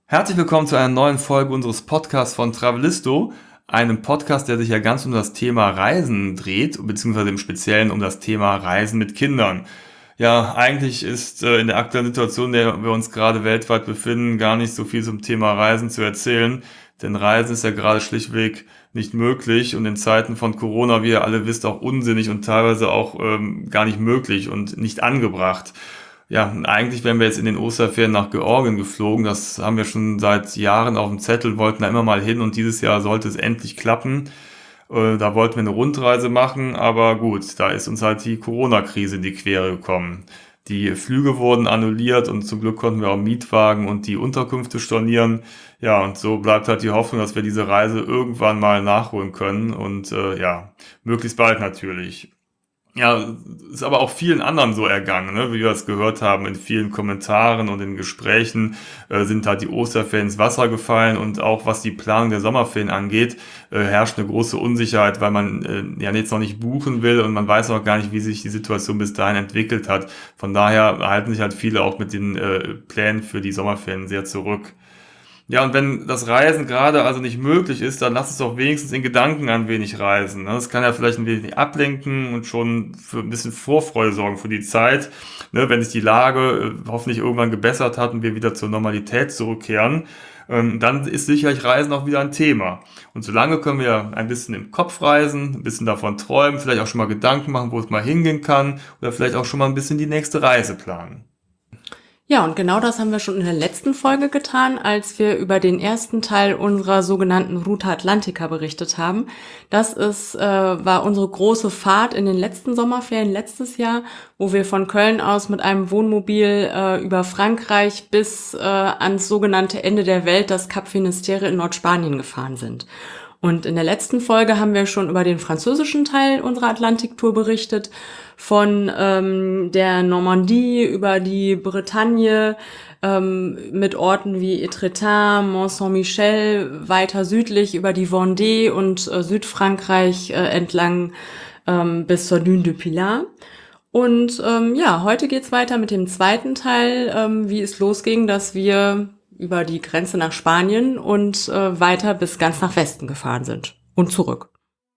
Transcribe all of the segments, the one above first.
Herzlich willkommen zu einer neuen Folge unseres Podcasts von Travelisto, einem Podcast, der sich ja ganz um das Thema Reisen dreht, beziehungsweise im Speziellen um das Thema Reisen mit Kindern. Ja, eigentlich ist in der aktuellen Situation, in der wir uns gerade weltweit befinden, gar nicht so viel zum Thema Reisen zu erzählen, denn Reisen ist ja gerade schlichtweg nicht möglich und in Zeiten von Corona, wie ihr alle wisst, auch unsinnig und teilweise auch gar nicht möglich und nicht angebracht. Ja, eigentlich wären wir jetzt in den Osterferien nach Georgien geflogen. Das haben wir schon seit Jahren auf dem Zettel, wollten da immer mal hin und dieses Jahr sollte es endlich klappen. Da wollten wir eine Rundreise machen, aber gut, da ist uns halt die Corona-Krise in die Quere gekommen. Die Flüge wurden annulliert und zum Glück konnten wir auch Mietwagen und die Unterkünfte stornieren. Ja, und so bleibt halt die Hoffnung, dass wir diese Reise irgendwann mal nachholen können und ja, möglichst bald natürlich. Ja, ist aber auch vielen anderen so ergangen, ne? Wie wir es gehört haben in vielen Kommentaren und in Gesprächen sind halt die Osterferien ins Wasser gefallen und auch was die Planung der Sommerferien angeht, herrscht eine große Unsicherheit, weil man ja jetzt noch nicht buchen will und man weiß auch gar nicht, wie sich die Situation bis dahin entwickelt hat. Von daher halten sich halt viele auch mit den Plänen für die Sommerferien sehr zurück. Ja, und wenn das Reisen gerade also nicht möglich ist, dann lass es doch wenigstens in Gedanken ein wenig reisen. Ne? Das kann ja vielleicht ein wenig ablenken und schon für ein bisschen Vorfreude sorgen für die Zeit, ne? Wenn sich die Lage hoffentlich irgendwann gebessert hat und wir wieder zur Normalität zurückkehren, dann ist sicherlich Reisen auch wieder ein Thema. Und solange können wir ein bisschen im Kopf reisen, ein bisschen davon träumen, vielleicht auch schon mal Gedanken machen, wo es mal hingehen kann oder vielleicht auch schon mal ein bisschen die nächste Reise planen. Ja, und genau das haben wir schon in der letzten Folge getan, als wir über den ersten Teil unserer sogenannten Ruta Atlantica berichtet haben. War unsere große Fahrt in den letzten Sommerferien letztes Jahr, wo wir von Köln aus mit einem Wohnmobil über Frankreich bis ans sogenannte Ende der Welt, das Cap Finisterre in Nordspanien gefahren sind. Und in der letzten Folge haben wir schon über den französischen Teil unserer Atlantiktour berichtet, von der Normandie über die Bretagne mit Orten wie Étretat, Mont-Saint-Michel, weiter südlich über die Vendée und Südfrankreich entlang bis zur Dune du Pilat. Und ja, heute geht's weiter mit dem zweiten Teil, wie es losging, dass wir über die Grenze nach Spanien und weiter bis ganz nach Westen gefahren sind und zurück.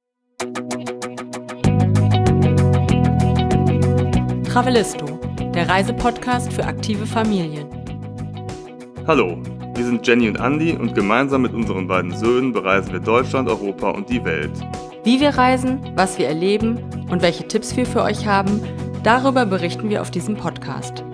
Travelisto, der Reisepodcast für aktive Familien. Hallo, wir sind Jenny und Andy und gemeinsam mit unseren beiden Söhnen bereisen wir Deutschland, Europa und die Welt. Wie wir reisen, was wir erleben und welche Tipps wir für euch haben, darüber berichten wir auf diesem Podcast.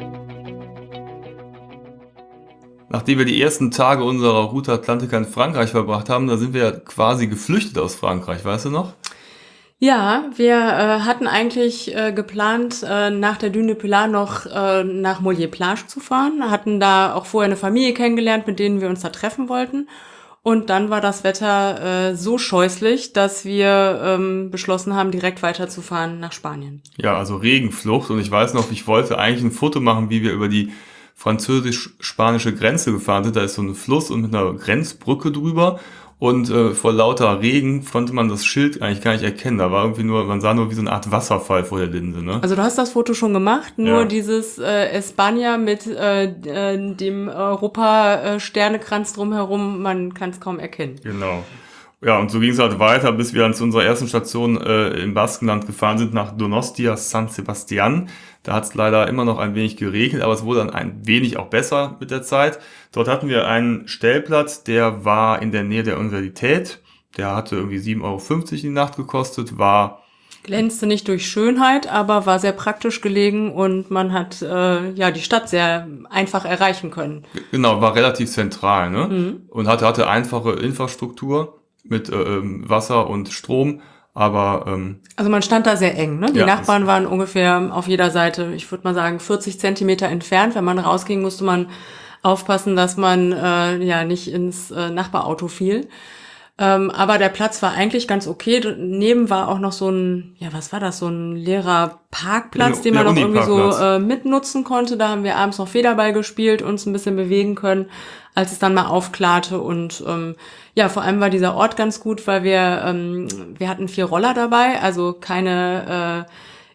Nachdem wir die ersten Tage unserer Route Atlantica in Frankreich verbracht haben, da sind wir ja quasi geflüchtet aus Frankreich, weißt du noch? Ja, wir hatten eigentlich geplant, nach der Dune du Pilat noch nach Mollier-Plage zu fahren, hatten da auch vorher eine Familie kennengelernt, mit denen wir uns da treffen wollten. Und dann war das Wetter so scheußlich, dass wir beschlossen haben, direkt weiterzufahren nach Spanien. Ja, also Regenflucht, und ich weiß noch, ich wollte eigentlich ein Foto machen, wie wir über die französisch-spanische Grenze gefahren sind. Da ist so ein Fluss und mit einer Grenzbrücke drüber. Und vor lauter Regen konnte man das Schild eigentlich gar nicht erkennen. Da war irgendwie nur, man sah nur wie so eine Art Wasserfall vor der Linse, ne? Also du hast das Foto schon gemacht, nur Ja. dieses España mit dem Europa-Sternekranz drumherum, man kann es kaum erkennen. Genau. Ja, und so ging es halt weiter, bis wir dann zu unserer ersten Station im Baskenland gefahren sind, nach Donostia San Sebastian. Da hat es leider immer noch ein wenig geregnet, aber es wurde dann ein wenig auch besser mit der Zeit. Dort hatten wir einen Stellplatz, der war in der Nähe der Universität. Der hatte irgendwie 7,50 € die Nacht gekostet, war... Glänzte nicht durch Schönheit, aber war sehr praktisch gelegen und man hat ja die Stadt sehr einfach erreichen können. Genau, war relativ zentral, ne? Und hatte einfache Infrastruktur mit Wasser und Strom, aber Also man stand da sehr eng, ne? Die Ja, Nachbarn waren ungefähr auf jeder Seite, ich würde mal sagen, 40 Zentimeter entfernt. Wenn man rausging, musste man aufpassen, dass man ja nicht ins Nachbarauto fiel. Aber der Platz war eigentlich ganz okay. Daneben war auch noch so ein, ja, was war das, so ein leerer Parkplatz, den man noch irgendwie so mitnutzen konnte. Da haben wir abends noch Federball gespielt, uns ein bisschen bewegen können, als es dann mal aufklarte. Und ja, vor allem war dieser Ort ganz gut, weil wir hatten 4 Roller dabei, also keine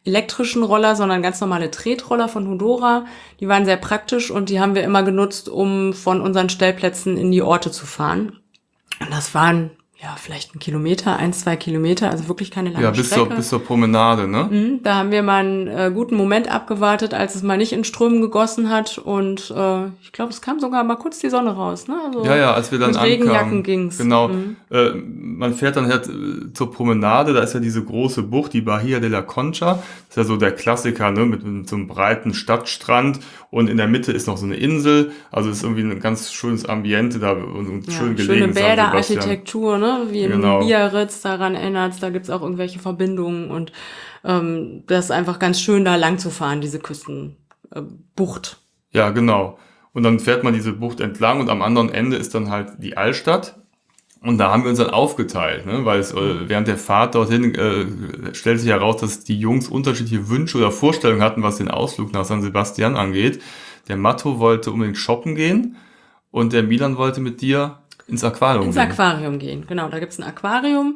elektrischen Roller, sondern ganz normale Tretroller von Hudora. Die waren sehr praktisch und die haben wir immer genutzt, um von unseren Stellplätzen in die Orte zu fahren. Und das waren vielleicht 2 Kilometer, also wirklich keine lange Strecke. Bis zur Promenade, ne? Da haben wir mal einen guten Moment abgewartet, als es mal nicht in Strömen gegossen hat und ich glaube, es kam sogar mal kurz die Sonne raus, ne? Also Als wir dann mit ankamen. Regenjacken ging's. Genau. Man fährt dann halt zur Promenade, da ist ja diese große Bucht, die Bahia de la Concha. Das ist ja so der Klassiker, ne? Mit so einem breiten Stadtstrand und in der Mitte ist noch so eine Insel. Also es ist irgendwie ein ganz schönes Ambiente da und schön gelegen. Schöne Bäderarchitektur, ne? Wie in Genau. Biarritz, daran erinnert's, da gibt's auch irgendwelche Verbindungen und das ist einfach ganz schön, da lang zu fahren, diese Küstenbucht. Ja, genau. Und dann fährt man diese Bucht entlang und am anderen Ende ist dann halt die Altstadt. Und da haben wir uns dann aufgeteilt, ne? Weil es während der Fahrt dorthin stellt sich heraus, dass die Jungs unterschiedliche Wünsche oder Vorstellungen hatten, was den Ausflug nach San Sebastian angeht. Der Matto wollte unbedingt shoppen gehen und der Milan wollte mit dir ins Aquarium Ins Aquarium gehen, genau. Da gibt's ein Aquarium.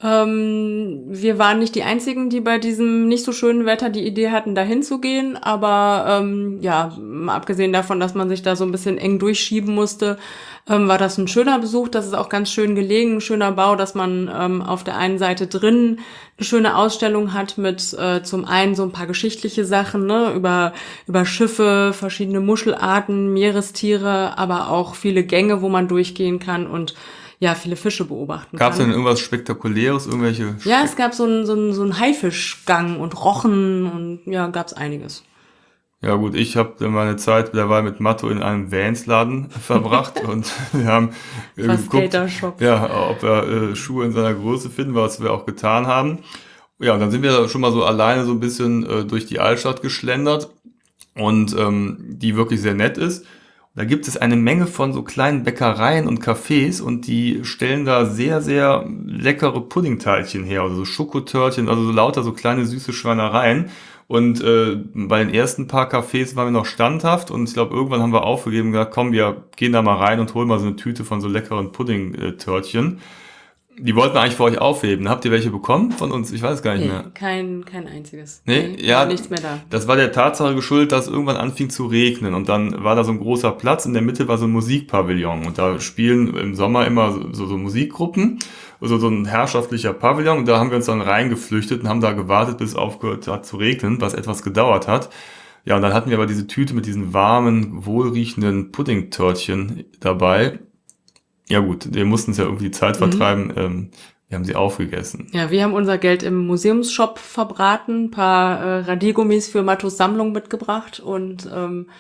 Wir waren nicht die Einzigen, die bei diesem nicht so schönen Wetter die Idee hatten, da hinzugehen. Aber mal abgesehen davon, dass man sich da so ein bisschen eng durchschieben musste, war das ein schöner Besuch. Das ist auch ganz schön gelegen, ein schöner Bau, dass man auf der einen Seite drin eine schöne Ausstellung hat mit zum einen so ein paar geschichtliche Sachen, ne, über Schiffe, verschiedene Muschelarten, Meerestiere, aber auch viele Gänge, wo man durchgehen kann und viele Fische beobachten Gab es kann. denn irgendwas Spektakuläres, irgendwelche... Ja, es gab so einen Haifischgang und Rochen und gab's einiges. Ja gut, ich habe meine Zeit derweil mit Matto in einem Vans-Laden verbracht und wir haben geguckt, ob wir Schuhe in seiner Größe finden, was wir auch getan haben. Ja, und dann sind wir schon mal so alleine so ein bisschen durch die Altstadt geschlendert und die wirklich sehr nett ist. Da gibt es eine Menge von so kleinen Bäckereien und Cafés und die stellen da sehr, sehr leckere Puddingteilchen her, also so Schokotörtchen, also so lauter so kleine süße Schweinereien. Und bei den ersten paar Cafés waren wir noch standhaft und ich glaube, irgendwann haben wir aufgegeben und gesagt, komm, wir gehen da mal rein und holen mal so eine Tüte von so leckeren Puddingtörtchen. Die wollten wir eigentlich für euch aufheben. Habt ihr welche bekommen von uns? Ich weiß es gar nicht mehr. Kein einziges. Nee, war nichts mehr da. Das war der Tatsache geschuldet, dass es irgendwann anfing zu regnen und dann war da so ein großer Platz, in der Mitte war so ein Musikpavillon und da spielen im Sommer immer so Musikgruppen, also so ein herrschaftlicher Pavillon und da haben wir uns dann reingeflüchtet und haben da gewartet, bis es aufgehört hat zu regnen, was etwas gedauert hat. Ja, und dann hatten wir aber diese Tüte mit diesen warmen, wohlriechenden Puddingtörtchen dabei. Ja gut, wir mussten es ja irgendwie die Zeit vertreiben. Wir haben sie aufgegessen. Ja, wir haben unser Geld im Museumsshop verbraten, ein paar Radiergummis für Mattos Sammlung mitgebracht und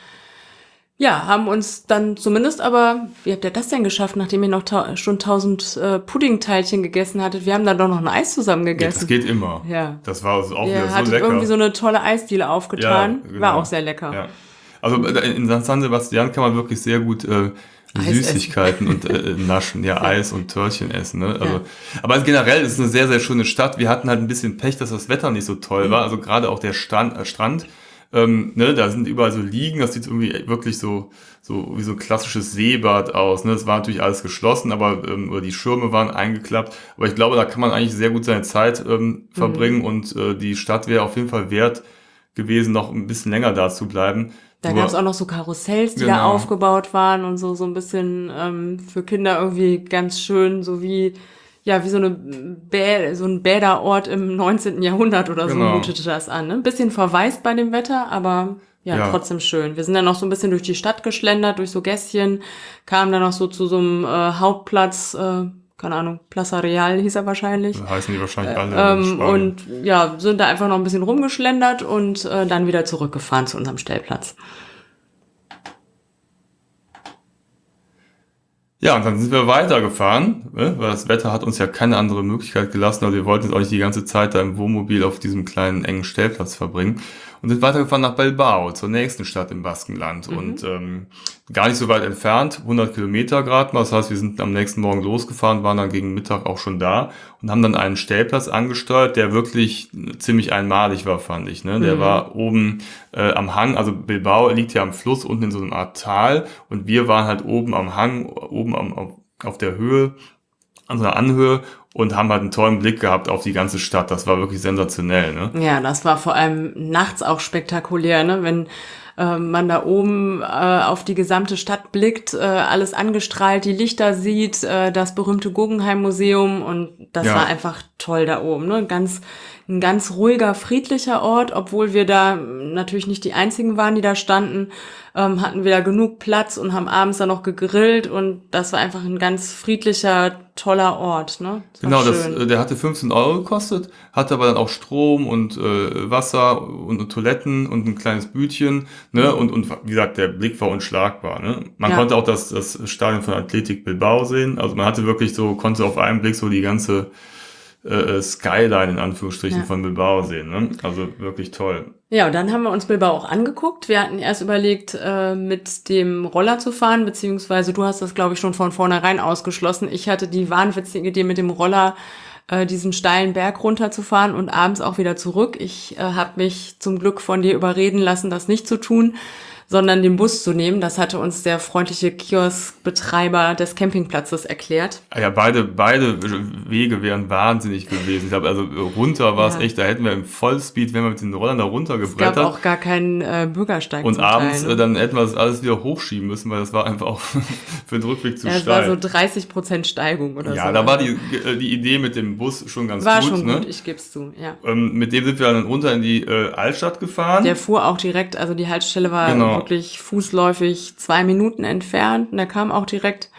haben uns dann zumindest aber, wie habt ihr das denn geschafft, nachdem ihr noch schon 1000 Puddingteilchen gegessen hattet? Wir haben dann doch noch ein Eis zusammen gegessen. Ja, das geht immer. Ja. Das war auch wieder so hattet lecker. Irgendwie so eine tolle Eisdiele aufgetan. Ja, genau. War auch sehr lecker. Ja. Also in San Sebastian kann man wirklich sehr gut Süßigkeiten und naschen, Eis und Törtchen essen. Ne? Also, aber generell ist es eine sehr, sehr schöne Stadt. Wir hatten halt ein bisschen Pech, dass das Wetter nicht so toll war. Also gerade auch der Strand, da sind überall so Liegen, das sieht irgendwie wirklich so wie so ein klassisches Seebad aus. Ne? Das war natürlich alles geschlossen, aber oder die Schirme waren eingeklappt. Aber ich glaube, da kann man eigentlich sehr gut seine Zeit verbringen und die Stadt wäre auf jeden Fall wert gewesen, noch ein bisschen länger da zu bleiben. Da gab es auch noch so Karussells, die da aufgebaut waren und so ein bisschen für Kinder irgendwie ganz schön, so wie so ein Bäderort im 19. Jahrhundert oder so mutete das an. Ne? Ein bisschen verwaist bei dem Wetter, aber trotzdem schön. Wir sind dann noch so ein bisschen durch die Stadt geschlendert, durch so Gässchen, kamen dann noch so zu so einem Hauptplatz, keine Ahnung, Plaza Real hieß er wahrscheinlich. Da heißen die wahrscheinlich alle. Und sind da einfach noch ein bisschen rumgeschlendert und dann wieder zurückgefahren zu unserem Stellplatz. Ja, und dann sind wir weitergefahren, weil das Wetter hat uns ja keine andere Möglichkeit gelassen, also wir wollten jetzt auch nicht die ganze Zeit da im Wohnmobil auf diesem kleinen, engen Stellplatz verbringen und sind weitergefahren nach Bilbao, zur nächsten Stadt im Baskenland und gar nicht so weit entfernt, 100 Kilometer gerade mal, das heißt, wir sind am nächsten Morgen losgefahren, waren dann gegen Mittag auch schon da und haben dann einen Stellplatz angesteuert, der wirklich ziemlich einmalig war, fand ich. Ne? Der war oben am Hang, also Bilbao liegt ja am Fluss, unten in so einer Art Tal und wir waren halt oben am Hang, auf der Höhe an so einer Anhöhe und haben halt einen tollen Blick gehabt auf die ganze Stadt. Das war wirklich sensationell, ne? Ja, das war vor allem nachts auch spektakulär, ne? Wenn man da oben auf die gesamte Stadt blickt, alles angestrahlt, die Lichter sieht, das berühmte Guggenheim-Museum und das war einfach toll da oben, ne? Ein ganz ruhiger, friedlicher Ort, obwohl wir da natürlich nicht die einzigen waren, die da standen, hatten wir da genug Platz und haben abends dann noch gegrillt und das war einfach ein ganz friedlicher, toller Ort, ne? Genau, der hatte 15 Euro gekostet, hatte aber dann auch Strom und Wasser und Toiletten und ein kleines Bütchen, ne? Und wie gesagt, der Blick war unschlagbar, ne? Man konnte auch das Stadion von Athletic Bilbao sehen, also man hatte wirklich konnte auf einen Blick so die ganze Skyline in Anführungsstrichen von Bilbao sehen, ne? Also wirklich toll. Ja, und dann haben wir uns Bilbao auch angeguckt. Wir hatten erst überlegt, mit dem Roller zu fahren, beziehungsweise du hast das, glaube ich, schon von vornherein ausgeschlossen. Ich hatte die wahnwitzige Idee, mit dem Roller diesen steilen Berg runterzufahren und abends auch wieder zurück. Ich habe mich zum Glück von dir überreden lassen, das nicht zu tun, sondern den Bus zu nehmen. Das hatte uns der freundliche Kioskbetreiber des Campingplatzes erklärt. Ja, beide Wege wären wahnsinnig gewesen. Ich glaube, also runter war es echt, da hätten wir im Vollspeed, wenn wir mit den Rollern da runtergebrettert. Es gab auch gar keinen Bürgersteig. Und abends dann hätten wir das alles wieder hochschieben müssen, weil das war einfach auch für den Rückweg zu steil. Es war so 30% Steigung oder so. Ja, da war die Idee mit dem Bus schon ganz gut. War schon gut, ich gebe es zu, ja. Mit dem sind wir dann runter in die Altstadt gefahren. Der fuhr auch direkt, also die Haltestelle war wirklich fußläufig 2 Minuten entfernt und der kam auch direkt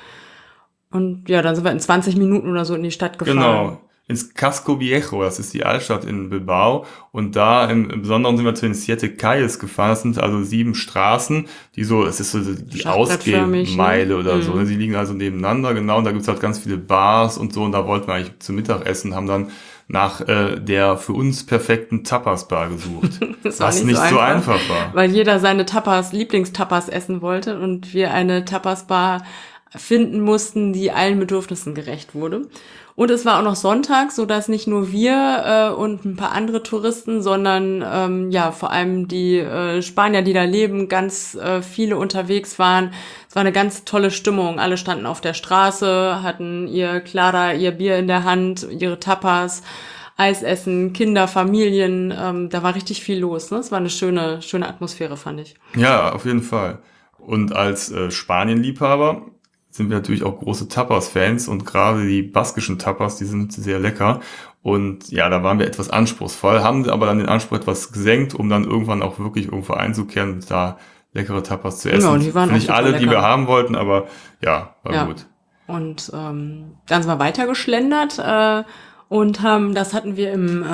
und ja, dann sind wir in 20 Minuten oder so in die Stadt gefahren. Genau, ins Casco Viejo, das ist die Altstadt in Bilbao und da im Besonderen sind wir zu den Siete Calles gefahren, das sind also 7 Straßen, es ist so die Ausgehmeile oder so, ne? Sie liegen also nebeneinander, genau, und da gibt's halt ganz viele Bars und so und da wollten wir eigentlich zum Mittagessen, haben dann nach der für uns perfekten Tapas-Bar gesucht. Was nicht so einfach war. Weil jeder seine Lieblingstapas essen wollte und wir eine Tapas-Bar finden mussten, die allen Bedürfnissen gerecht wurde. Und es war auch noch Sonntag, so dass nicht nur wir und ein paar andere Touristen, sondern vor allem die Spanier, die da leben, ganz viele unterwegs waren. Es war eine ganz tolle Stimmung. Alle standen auf der Straße, hatten ihr Clara, ihr Bier in der Hand, ihre Tapas, Eis essen, Kinder, Familien. Da war richtig viel los. Ne? Es war eine schöne Atmosphäre, fand ich. Ja, auf jeden Fall. Und als Spanien-Liebhaber sind wir natürlich auch große Tapas-Fans und gerade die baskischen Tapas, die sind sehr lecker. Und ja, da waren wir etwas anspruchsvoll, haben aber dann den Anspruch etwas gesenkt, um dann irgendwann auch wirklich irgendwo einzukehren und da leckere Tapas zu essen. Genau, die waren nicht alle, lecker, die wir haben wollten, aber ja, war gut. Und dann sind wir weitergeschlendert und das hatten wir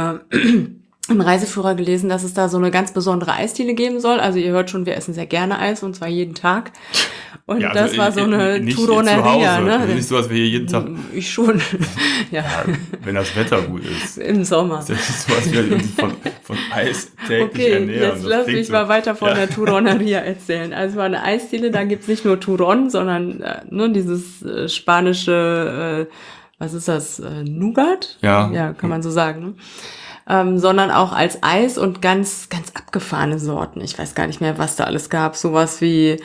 im Reiseführer gelesen, dass es da so eine ganz besondere Eisdiele geben soll. Also ihr hört schon, wir essen sehr gerne Eis und zwar jeden Tag. Und ja, also das war so eine Turoneria, ne? Also nicht so, dass wir hier jeden Tag... Ich schon, ja. Wenn das Wetter gut ist. Im Sommer. Das ist so, was wir uns von Eis täglich ernähren. Jetzt lass mich mal weiter von der Turoneria erzählen. Also war eine Eisdiele, da gibt's nicht nur Turon, sondern dieses spanische, was ist das, Nougat? Ja, kann man so sagen, ne? Sondern auch als Eis und ganz, ganz abgefahrene Sorten. Ich weiß gar nicht mehr, was da alles gab. Sowas wie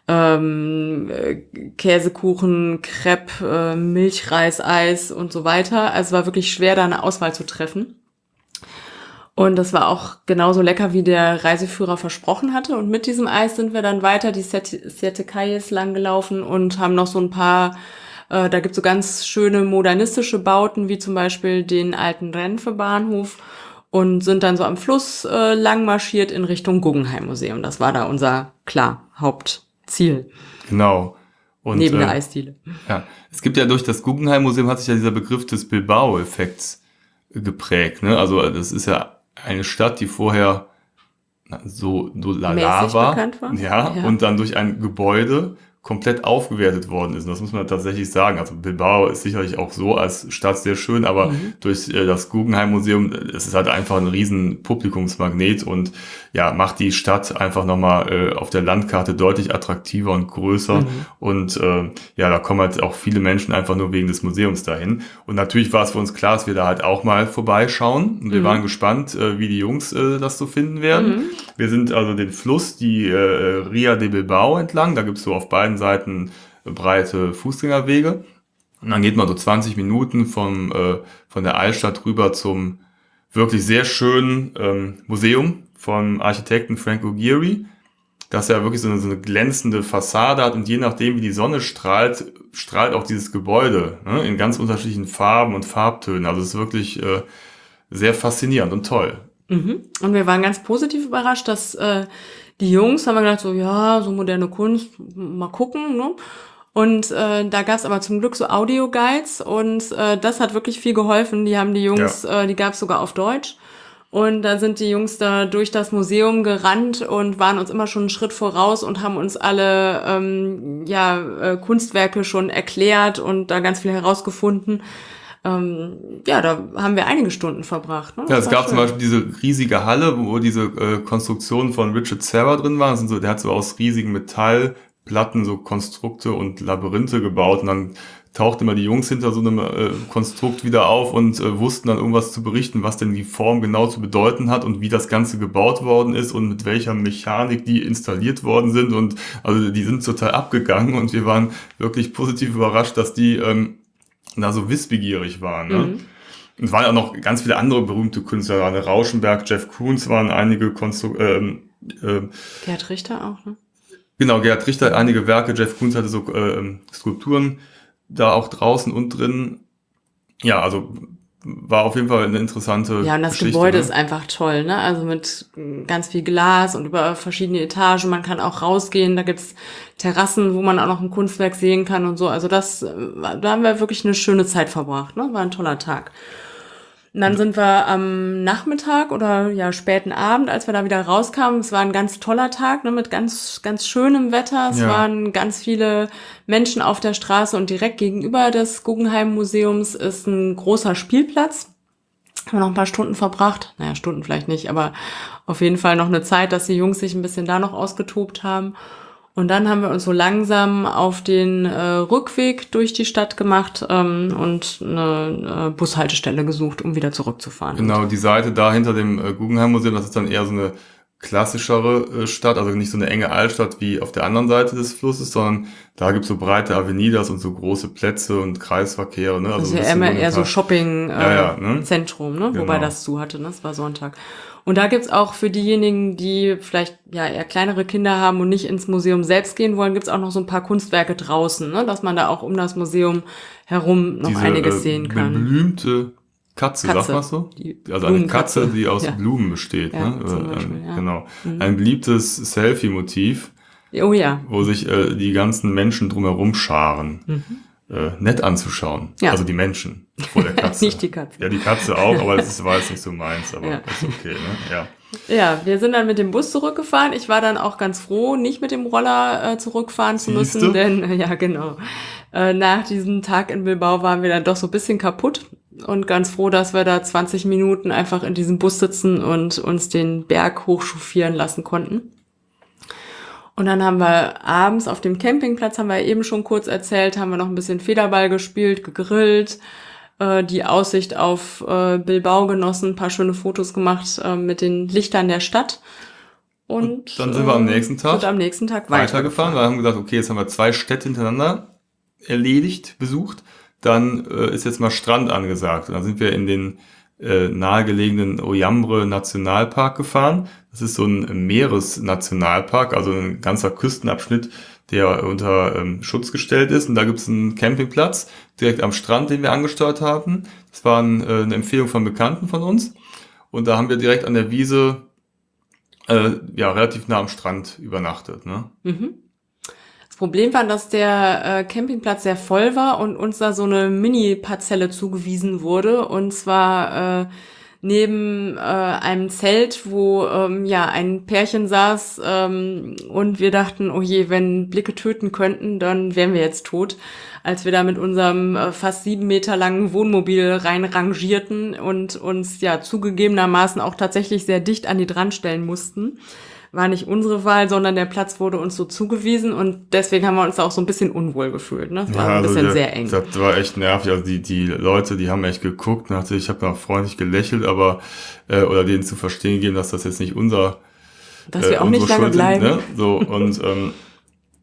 Käsekuchen, Crepe, Milchreiseis und so weiter. Also es war wirklich schwer, da eine Auswahl zu treffen. Und das war auch genauso lecker, wie der Reiseführer versprochen hatte. Und mit diesem Eis sind wir dann weiter die Siete Calles lang gelaufen und haben noch so ein paar, da gibt's so ganz schöne modernistische Bauten, wie zum Beispiel den alten Renfe-Bahnhof und sind dann so am Fluss lang marschiert in Richtung Guggenheim-Museum. Das war da unser, Hauptziel. Genau. Und, neben der Eisdiele. Ja, es gibt ja durch das Guggenheim-Museum hat sich ja dieser Begriff des Bilbao-Effekts geprägt, ne? Also das ist ja eine Stadt, die vorher so lala war, bekannt war. Ja, und dann durch ein Gebäude komplett aufgewertet worden ist. Und das muss man tatsächlich sagen. Also Bilbao ist sicherlich auch so als Stadt sehr schön, aber durch das Guggenheim-Museum, es ist halt einfach ein riesen Publikumsmagnet und ja, macht die Stadt einfach nochmal auf der Landkarte deutlich attraktiver und größer. Und ja, da kommen halt auch viele Menschen einfach nur wegen des Museums dahin. Und natürlich war es für uns klar, dass wir da halt auch mal vorbeischauen. Und wir waren gespannt, wie die Jungs das so finden werden. Wir sind also den Fluss, die Ria de Bilbao entlang. Da gibt's so auf beiden Seiten breite Fußgängerwege. Und dann geht man so 20 Minuten von der Altstadt rüber zum wirklich sehr schönen Museum vom Architekten Frank O'Gehry, das ja wirklich so eine glänzende Fassade hat und je nachdem, wie die Sonne strahlt, strahlt auch dieses Gebäude, ne, in ganz unterschiedlichen Farben und Farbtönen. Also es ist wirklich sehr faszinierend und toll. Mhm. Und wir waren ganz positiv überrascht, dass die Jungs, haben wir gedacht, so ja, so moderne Kunst, mal gucken, ne? Und da gab's aber zum Glück so Audio-Guides und das hat wirklich viel geholfen. Die haben die Jungs, die gab's sogar auf Deutsch. Und da sind die Jungs da durch das Museum gerannt und waren uns immer schon einen Schritt voraus und haben uns alle Kunstwerke schon erklärt und da ganz viel herausgefunden. Da haben wir einige Stunden verbracht. Ne? Ja, es gab zum Beispiel diese riesige Halle, wo diese Konstruktionen von Richard Serra drin waren. Das sind so, der hat so aus riesigen Metallplatten so Konstrukte und Labyrinthe gebaut und dann tauchten immer die Jungs hinter so einem Konstrukt wieder auf und wussten dann irgendwas zu berichten, was denn die Form genau zu bedeuten hat und wie das Ganze gebaut worden ist und mit welcher Mechanik die installiert worden sind. Und also die sind total abgegangen und wir waren wirklich positiv überrascht, dass die da so wissbegierig waren. Ne? Und es waren auch noch ganz viele andere berühmte Künstler, Rauschenberg, Jeff Koons waren einige Gerhard Richter auch, ne? Genau, Gerhard Richter, einige Werke, Jeff Koons hatte so Skulpturen da auch draußen und drin. Ja, also war auf jeden Fall eine interessante Ja, und das Geschichte, Gebäude ne? ist einfach toll, ne? Also mit ganz viel Glas und über verschiedene Etagen. Man kann auch rausgehen. Da gibt's Terrassen, wo man auch noch ein Kunstwerk sehen kann und so. Also da haben wir wirklich eine schöne Zeit verbracht, ne? War ein toller Tag. Und dann sind wir am Nachmittag oder ja späten Abend, als wir da wieder rauskamen, es war ein ganz toller Tag, ne, mit ganz, ganz schönem Wetter. Es waren ganz viele Menschen auf der Straße und direkt gegenüber des Guggenheim Museums ist ein großer Spielplatz. Haben wir noch ein paar Stunden verbracht. Naja, Stunden vielleicht nicht, aber auf jeden Fall noch eine Zeit, dass die Jungs sich ein bisschen da noch ausgetobt haben. Und dann haben wir uns so langsam auf den Rückweg durch die Stadt gemacht und eine Bushaltestelle gesucht, um wieder zurückzufahren. Genau, die Seite da hinter dem Guggenheim Museum, das ist dann eher so eine klassischere Stadt, also nicht so eine enge Altstadt wie auf der anderen Seite des Flusses, sondern da gibt's so breite Avenidas und so große Plätze und Kreisverkehre. Ne? Also ja eher so Shopping-Zentrum, ne? Genau. Wobei das zu hatte, ne? Es war Sonntag. Und da gibt's auch für diejenigen, die vielleicht ja eher kleinere Kinder haben und nicht ins Museum selbst gehen wollen, gibt's auch noch so ein paar Kunstwerke draußen, ne? Dass man da auch um das Museum herum noch einiges sehen kann. Beblümte Katze, sagt man so? Also eine Katze, die aus Blumen besteht. Ja, ne? zum Beispiel, ja. Genau. Ein beliebtes Selfie-Motiv, Oh ja. wo sich die ganzen Menschen drumherum scharen. Nett anzuschauen. Ja. Also die Menschen vor der Katze. Nicht die Katze. Ja, die Katze auch, aber das war jetzt nicht so meins, aber Ja. ist okay, ne? Ja. Ja, wir sind dann mit dem Bus zurückgefahren. Ich war dann auch ganz froh, nicht mit dem Roller zurückfahren zu Siehste? müssen, denn ja genau, nach diesem Tag in Bilbao waren wir dann doch so ein bisschen kaputt und ganz froh, dass wir da 20 Minuten einfach in diesem Bus sitzen und uns den Berg hochchauffieren lassen konnten. Und dann haben wir abends auf dem Campingplatz, haben wir eben schon kurz erzählt, haben wir noch ein bisschen Federball gespielt, gegrillt, die Aussicht auf Bilbao genossen, ein paar schöne Fotos gemacht mit den Lichtern der Stadt. Und dann sind wir am nächsten Tag weitergefahren. weil wir haben gesagt, okay, jetzt haben wir 2 Städte hintereinander besucht. Dann ist jetzt mal Strand angesagt. Und dann sind wir in den nahegelegenen Oyambre Nationalpark gefahren. Das ist so ein Meeresnationalpark, also ein ganzer Küstenabschnitt, der unter Schutz gestellt ist. Und da gibt es einen Campingplatz direkt am Strand, den wir angesteuert haben. Das war eine Empfehlung von Bekannten von uns. Und da haben wir direkt an der Wiese relativ nah am Strand übernachtet. Ne? Das Problem war, dass der Campingplatz sehr voll war und uns da so eine Mini-Parzelle zugewiesen wurde. Und zwar neben einem Zelt, wo ein Pärchen saß und wir dachten, oh je, wenn Blicke töten könnten, dann wären wir jetzt tot. Als wir da mit unserem fast 7 Meter langen Wohnmobil reinrangierten und uns ja zugegebenermaßen auch tatsächlich sehr dicht an die dran stellen mussten. War nicht unsere Wahl, sondern der Platz wurde uns so zugewiesen und deswegen haben wir uns da auch so ein bisschen unwohl gefühlt. Ne? Das war ein bisschen sehr eng. Das war echt nervig. Also die Leute, die haben echt geguckt. Ich habe noch freundlich gelächelt, aber oder denen zu verstehen gegeben, dass das jetzt nicht dass wir auch nicht lange bleiben. Sind, ne? So und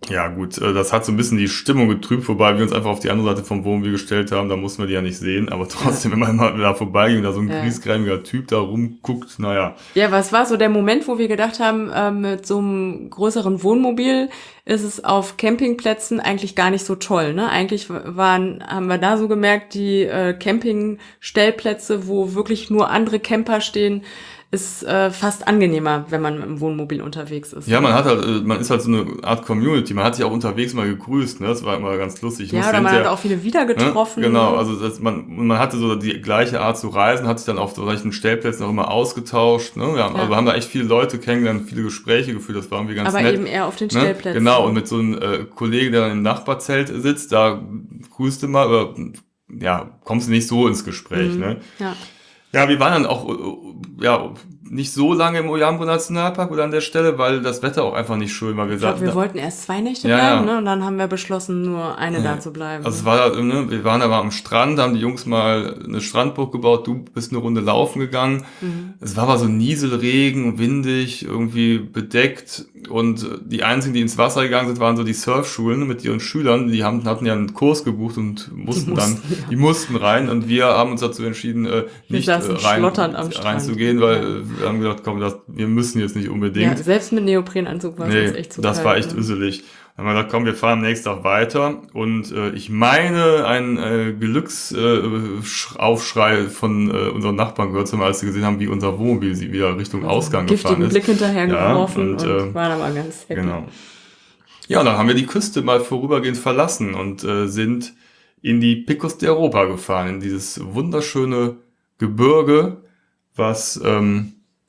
Ja gut, das hat so ein bisschen die Stimmung getrübt, wobei wir uns einfach auf die andere Seite vom Wohnmobil gestellt haben, da mussten wir die ja nicht sehen, aber trotzdem, wenn man mal da vorbeiging, da so ein griesgrämiger Typ da rumguckt, naja. Ja, was war so der Moment, wo wir gedacht haben, mit so einem größeren Wohnmobil ist es auf Campingplätzen eigentlich gar nicht so toll, ne? Eigentlich haben wir da so gemerkt, die Campingstellplätze, wo wirklich nur andere Camper stehen, ist fast angenehmer, wenn man im Wohnmobil unterwegs ist. Ja, man ist halt so eine Art Community, man hat sich auch unterwegs mal gegrüßt, ne? Das war immer ganz lustig. Ja, oder man hat auch viele wieder getroffen. Ne? Genau, also man hatte so die gleiche Art zu reisen, hat sich dann auf solchen Stellplätzen auch immer ausgetauscht, ne? Ja, also wir haben da echt viele Leute kennengelernt, viele Gespräche geführt, das war irgendwie ganz nett. Aber eben eher auf den Stellplätzen. Genau, und mit so einem Kollegen, der dann im Nachbarzelt sitzt, da grüßt du mal, oder ja, kommst du nicht so ins Gespräch, ne? Ja. Ja, wir waren dann auch nicht so lange im Oyambo Nationalpark oder an der Stelle, weil das Wetter auch einfach nicht schön war. Wir wollten erst 2 Nächte bleiben, ne? Und dann haben wir beschlossen, nur eine da zu bleiben. Also es war, ne, wir waren aber am Strand, haben die Jungs mal eine Strandburg gebaut, du bist eine Runde laufen gegangen. Es war aber so Nieselregen, windig, irgendwie bedeckt und die einzigen, die ins Wasser gegangen sind, waren so die Surfschulen mit ihren Schülern, die hatten ja einen Kurs gebucht und die mussten rein und wir haben uns dazu entschieden, nicht reinzugehen, weil wir haben gedacht, komm, wir müssen jetzt nicht unbedingt. Ja, selbst mit Neoprenanzug war es echt zu kalt. Das war echt üselig. Dann haben wir gesagt, komm, wir fahren am nächsten Tag weiter. Und ich meine, ein Glücksaufschrei von unseren Nachbarn gehört zu haben, als sie gesehen haben, wie unser Wohnmobil wieder Richtung Ausgang gefahren ist. Blick hinterher geworfen und waren aber ganz happy. Genau. Ja, und dann haben wir die Küste mal vorübergehend verlassen und sind in die Picos de Europa gefahren, in dieses wunderschöne Gebirge, was in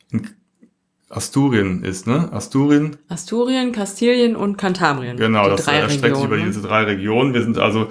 Asturien ist, ne? Asturien, Kastilien und Kantabrien. Genau, das erstreckt sich über diese 3 Regionen. Wir sind also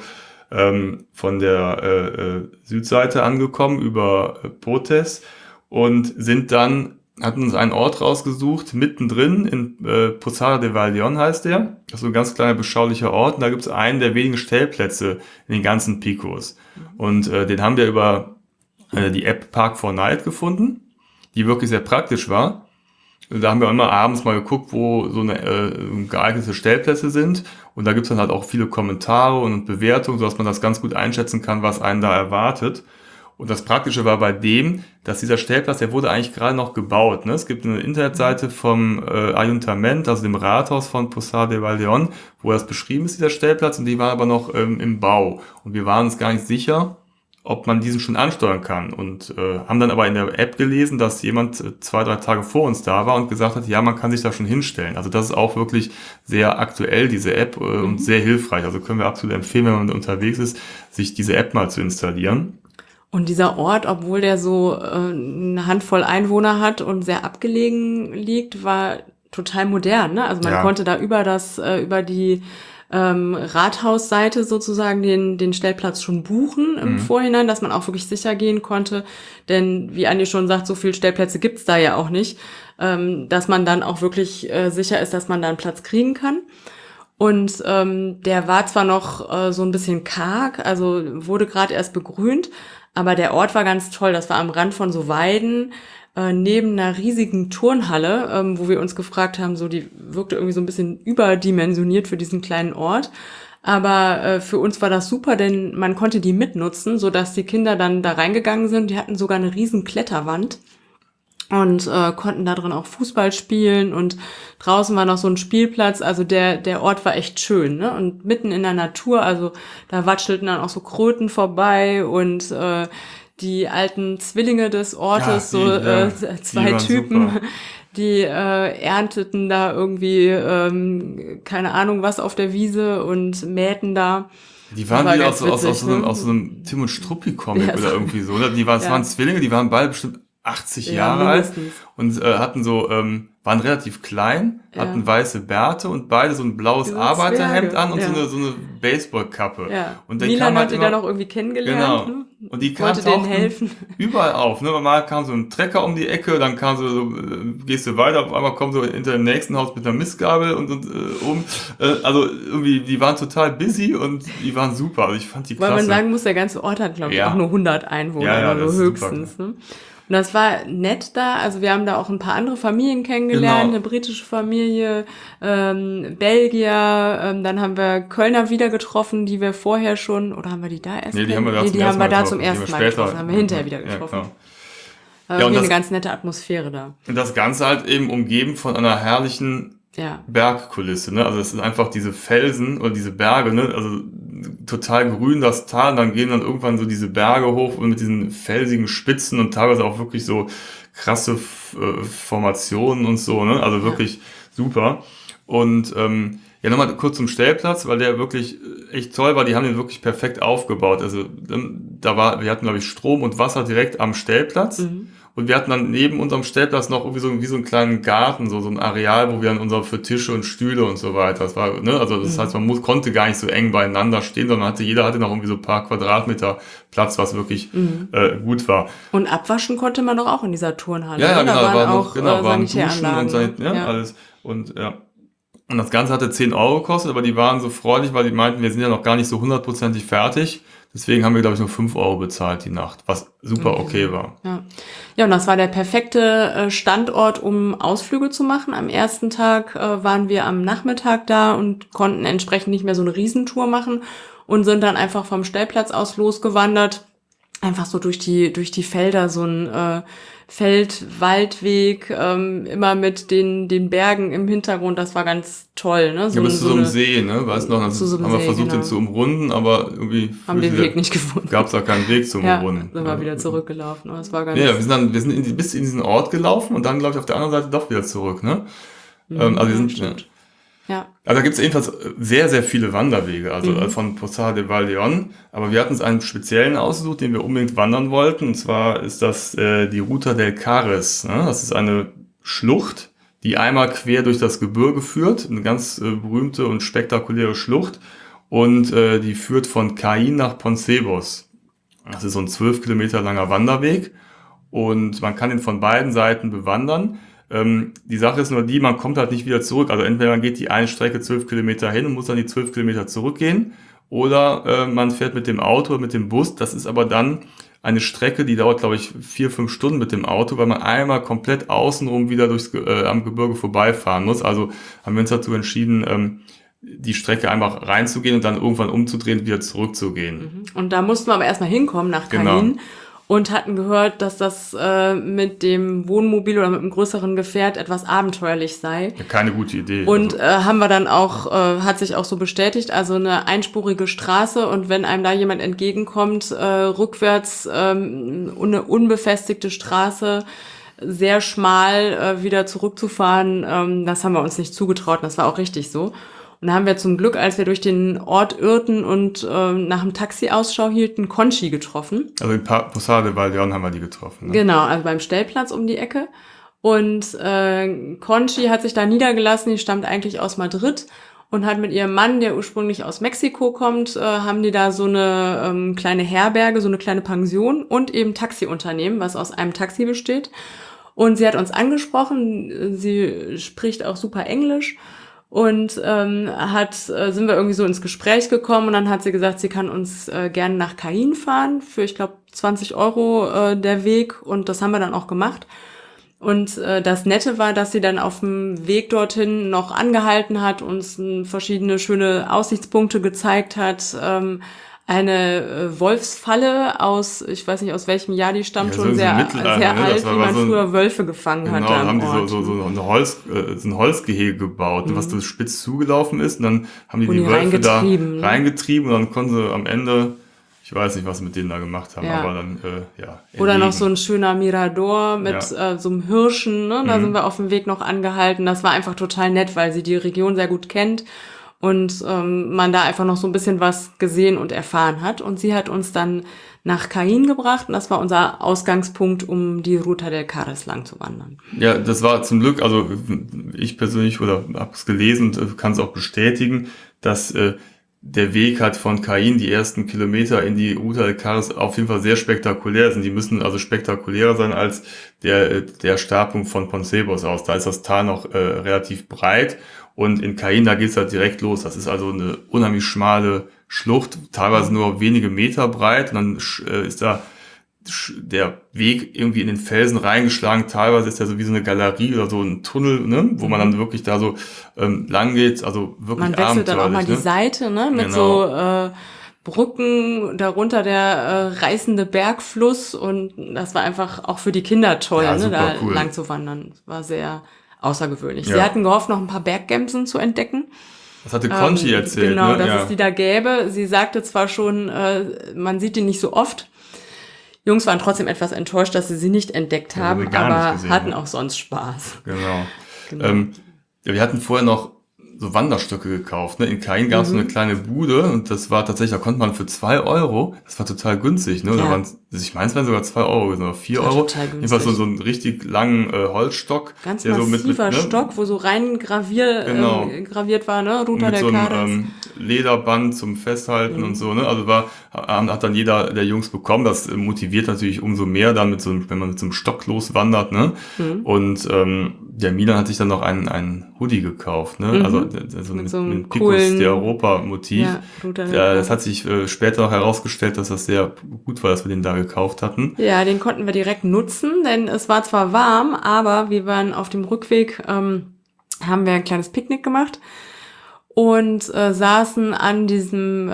von der Südseite angekommen über Potes und hatten uns einen Ort rausgesucht, mittendrin in Posada de Valleón heißt der. Das ist so ein ganz kleiner, beschaulicher Ort. Und da gibt es einen der wenigen Stellplätze in den ganzen Picos. Und den haben wir über die App Park4Night gefunden, die wirklich sehr praktisch war. Da haben wir immer abends mal geguckt, wo so geeignete Stellplätze sind. Und da gibt's dann halt auch viele Kommentare und Bewertungen, sodass man das ganz gut einschätzen kann, was einen da erwartet. Und das Praktische war bei dem, dass dieser Stellplatz, der wurde eigentlich gerade noch gebaut. Ne? Es gibt eine Internetseite vom Ayuntament, also dem Rathaus von Posada de Valleón, wo das beschrieben ist, dieser Stellplatz. Und die war aber noch im Bau. Und wir waren uns gar nicht sicher, ob man diesen schon ansteuern kann und haben dann aber in der App gelesen, dass jemand 2-3 Tage vor uns da war und gesagt hat, ja, man kann sich da schon hinstellen. Also das ist auch wirklich sehr aktuell, diese App, und sehr hilfreich. Also können wir absolut empfehlen, wenn man unterwegs ist, sich diese App mal zu installieren. Und dieser Ort, obwohl der so eine Handvoll Einwohner hat und sehr abgelegen liegt, war total modern, ne? Also man konnte da über die Rathausseite sozusagen den Stellplatz schon buchen im Vorhinein, dass man auch wirklich sicher gehen konnte. Denn wie Andi schon sagt, so viele Stellplätze gibt's da ja auch nicht, dass man dann auch wirklich sicher ist, dass man da einen Platz kriegen kann. Und der war zwar noch so ein bisschen karg, also wurde gerade erst begrünt, aber der Ort war ganz toll. Das war am Rand von so Weiden, neben einer riesigen Turnhalle, wo wir uns gefragt haben, so die wirkte irgendwie so ein bisschen überdimensioniert für diesen kleinen Ort. Aber für uns war das super, denn man konnte die mitnutzen, so dass die Kinder dann da reingegangen sind. Die hatten sogar eine riesen Kletterwand und konnten da drin auch Fußball spielen und draußen war noch so ein Spielplatz. Also der Ort war echt schön, ne? Und mitten in der Natur, also da watschelten dann auch so Kröten vorbei und die alten Zwillinge des Ortes, zwei Typen, super. Die ernteten da irgendwie keine Ahnung was auf der Wiese und mähten da. Die waren wie aus so einem Tim und Struppi-Comic oder irgendwie so. Oder? Das waren Zwillinge, die waren beide bestimmt 80 Jahre alt und hatten so, waren relativ klein, hatten weiße Bärte und beide so ein blaues Arbeiterhemd an und so eine Baseballkappe. Ja. Und dann Milan hat die dann auch irgendwie kennengelernt. Genau. Ne? Und die wollte denen helfen. Überall auf. Ne? Mal kam so ein Trecker um die Ecke, dann kam so gehst du weiter, auf einmal kommt so hinter dem nächsten Haus mit einer Mistgabel und also irgendwie, die waren total busy und die waren super. Also ich fand die klasse. Weil man sagen muss, der ganze Ort hat, glaube ich, auch nur 100 Einwohner oder so höchstens. Ne? Und das war nett da. Also wir haben da auch ein paar andere Familien kennengelernt, Genau. eine britische Familie, Belgier, dann haben wir Kölner wieder getroffen, die wir vorher schon, oder haben wir die da erst Nee, die haben wir da die haben wir da zum Die haben wir ersten Mal später. getroffen, haben wir hinterher wieder Ja, getroffen. klar. Aber Ja, und hier eine das, ganz nette Atmosphäre da. und das Ganze halt eben umgeben von einer herrlichen Ja. Bergkulisse, ne? Also es sind einfach diese Felsen oder diese Berge, ne? Also total grün das Tal, und dann gehen dann irgendwann so diese Berge hoch und mit diesen felsigen Spitzen und teilweise auch wirklich so krasse Formationen und so, ne? Also wirklich super. Und ja, nochmal kurz zum Stellplatz, weil der wirklich echt toll war. Die haben den wirklich perfekt aufgebaut. Also wir hatten, glaube ich, Strom und Wasser direkt am Stellplatz. Und wir hatten dann neben unserem Stellplatz noch irgendwie so, wie so einen kleinen Garten, so ein Areal, wo wir dann für Tische und Stühle und so weiter. Das war, ne, also das heißt, konnte gar nicht so eng beieinander stehen, sondern jeder hatte noch irgendwie so ein paar Quadratmeter Platz, was wirklich gut war. Und abwaschen konnte man doch auch in dieser Turnhalle. Ja, ne? genau, Da waren auch waren Duschen Sanitäranlagen. und alles. Und ja. Und das Ganze hatte 10 Euro gekostet, aber die waren so freundlich, weil die meinten, wir sind ja noch gar nicht so 100%ig fertig. Deswegen haben wir, glaube ich, nur 5 Euro bezahlt die Nacht, was super okay war. Ja, und das war der perfekte Standort, um Ausflüge zu machen. Am ersten Tag waren wir am Nachmittag da und konnten entsprechend nicht mehr so eine Riesentour machen und sind dann einfach vom Stellplatz aus losgewandert. Einfach so durch die Felder, so ein Feld-Waldweg, immer mit den Bergen im Hintergrund. Das war ganz toll, ne? Ja, bis zu so einem See, ne? Weißt du noch, zu so einem haben wir See, versucht, genau. den zu umrunden, aber irgendwie Haben den Weg nicht gefunden. gab es da keinen Weg zum Umrunden. Sind wir wieder zurückgelaufen. Aber es war ganz Ja, wir sind bis in diesen Ort gelaufen und dann, glaube ich, auf der anderen Seite doch wieder zurück, ne? Also wir sind, stimmt. Ja. Also da gibt es jedenfalls sehr, sehr viele Wanderwege, also von Posada de Valdeón. Aber wir hatten uns einen speziellen ausgesucht, den wir unbedingt wandern wollten. Und zwar ist das die Ruta del Cares. Ne? Das ist eine Schlucht, die einmal quer durch das Gebirge führt. Eine ganz berühmte und spektakuläre Schlucht. Und die führt von Caín nach Poncebos. Das ist so ein 12 Kilometer langer Wanderweg. Und man kann ihn von beiden Seiten bewandern. Die Sache ist nur die, man kommt halt nicht wieder zurück. Also entweder man geht die eine Strecke 12 Kilometer hin und muss dann die 12 Kilometer zurückgehen, oder man fährt mit dem Auto oder mit dem Bus. Das ist aber dann eine Strecke, die dauert, glaube ich, 4-5 Stunden mit dem Auto, weil man einmal komplett außenrum wieder am Gebirge vorbeifahren muss. Also haben wir uns dazu entschieden, die Strecke einfach reinzugehen und dann irgendwann umzudrehen und wieder zurückzugehen. Und da mussten wir aber erstmal hinkommen nach Caín. Genau. Und hatten gehört, dass das mit dem Wohnmobil oder mit einem größeren Gefährt etwas abenteuerlich sei. Ja, keine gute Idee. Und haben wir dann auch, hat sich auch so bestätigt, also eine einspurige Straße, und wenn einem da jemand entgegenkommt, rückwärts eine unbefestigte Straße, sehr schmal wieder zurückzufahren, das haben wir uns nicht zugetraut, und das war auch richtig so. Und da haben wir zum Glück, als wir durch den Ort irrten und nach einem Taxi Ausschau hielten, Conchi getroffen. Also in Posada de Valdeón haben wir die getroffen. Ne? Genau, also beim Stellplatz um die Ecke. Und Conchi hat sich da niedergelassen, die stammt eigentlich aus Madrid und hat mit ihrem Mann, der ursprünglich aus Mexiko kommt, haben die da so eine kleine Herberge, so eine kleine Pension und eben Taxiunternehmen, was aus einem Taxi besteht. Und sie hat uns angesprochen, sie spricht auch super Englisch. Und sind wir irgendwie so ins Gespräch gekommen, und dann hat sie gesagt, sie kann uns gerne nach Caín fahren für, ich glaube, 20 Euro der Weg, und das haben wir dann auch gemacht. Und das Nette war, dass sie dann auf dem Weg dorthin noch angehalten hat, uns verschiedene schöne Aussichtspunkte gezeigt hat, eine Wolfsfalle aus, ich weiß nicht aus welchem Jahr die stammt, Ja, schon so sehr Mittelalter, ne? alt, Das wie war man so ein- früher Wölfe gefangen Genau, hatte dann haben am die Ort. so ein Holzgehege gebaut, was so spitz zugelaufen ist. Und dann haben die Und die die Wölfe da reingetrieben, ne? reingetrieben, und dann konnten sie am Ende, ich weiß nicht, was sie mit denen da gemacht haben, Ja. aber dann, Oder noch erlegen. so ein schöner Mirador mit so einem Hirschen, ne? Da sind wir auf dem Weg noch angehalten. Das war einfach total nett, weil sie die Region sehr gut kennt und man da einfach noch so ein bisschen was gesehen und erfahren hat. Und sie hat uns dann nach Caín gebracht, und das war unser Ausgangspunkt, um die Ruta del Cares lang zu wandern. Ja, das war zum Glück, also ich persönlich oder habe es gelesen und kann es auch bestätigen, dass der Weg halt von Caín, die ersten Kilometer in die Ruta del Cares, auf jeden Fall sehr spektakulär sind. Die müssen also spektakulärer sein als der Startpunkt von Poncebos aus. Da ist das Tal noch relativ breit, und in Caín, da geht's halt direkt los. Das ist also eine unheimlich schmale Schlucht, teilweise nur wenige Meter breit, und dann ist da der Weg irgendwie in den Felsen reingeschlagen. Teilweise ist ja so wie so eine Galerie oder so ein Tunnel, ne, wo man dann wirklich da so lang geht. Also wirklich Man wechselt dann auch mal die ne? Seite, ne, mit Genau. so Brücken, darunter der reißende Bergfluss, und das war einfach auch für die Kinder toll, Ja, ne, super da cool. lang zu wandern. War sehr außergewöhnlich. Ja. Sie hatten gehofft, noch ein paar Berggemsen zu entdecken. Das hatte Conchi erzählt, Genau, ne? dass Ja. es die da gäbe. Sie sagte zwar schon, man sieht die nicht so oft. Jungs waren trotzdem etwas enttäuscht, dass sie nicht entdeckt haben, sie gar nicht aber gesehen, hatten ne? auch sonst Spaß. Genau. Ja, wir hatten vorher noch so Wanderstöcke gekauft. Ne? In Kain gab es so eine kleine Bude und das war tatsächlich, da konnte man für 2 Euro, das war total günstig, ne? Ja. Da waren, ich meine, es wären sogar 2 Euro gewesen, oder 4 war Euro. total günstig. Jedenfalls so einen richtig langen Holzstock. Ganz der massiver ne? Stock, wo so rein Genau. graviert war, ne? Ruta Mit del so Cades. einem Lederband zum Festhalten und so, ne? Also hat dann jeder der Jungs bekommen. Das motiviert natürlich umso mehr dann wenn man mit so einem Stock loswandert, ne? Und der Milan hat sich dann noch einen Hoodie gekauft, ne? Also Mit so einem mit Picos coolen- de Europa-Motiv. Ja, Ruta del Das Cades. hat sich später noch herausgestellt, dass das sehr gut war, dass wir den da gekauft hatten. Ja, den konnten wir direkt nutzen, denn es war zwar warm, aber wir waren auf dem Rückweg, haben wir ein kleines Picknick gemacht und saßen an diesem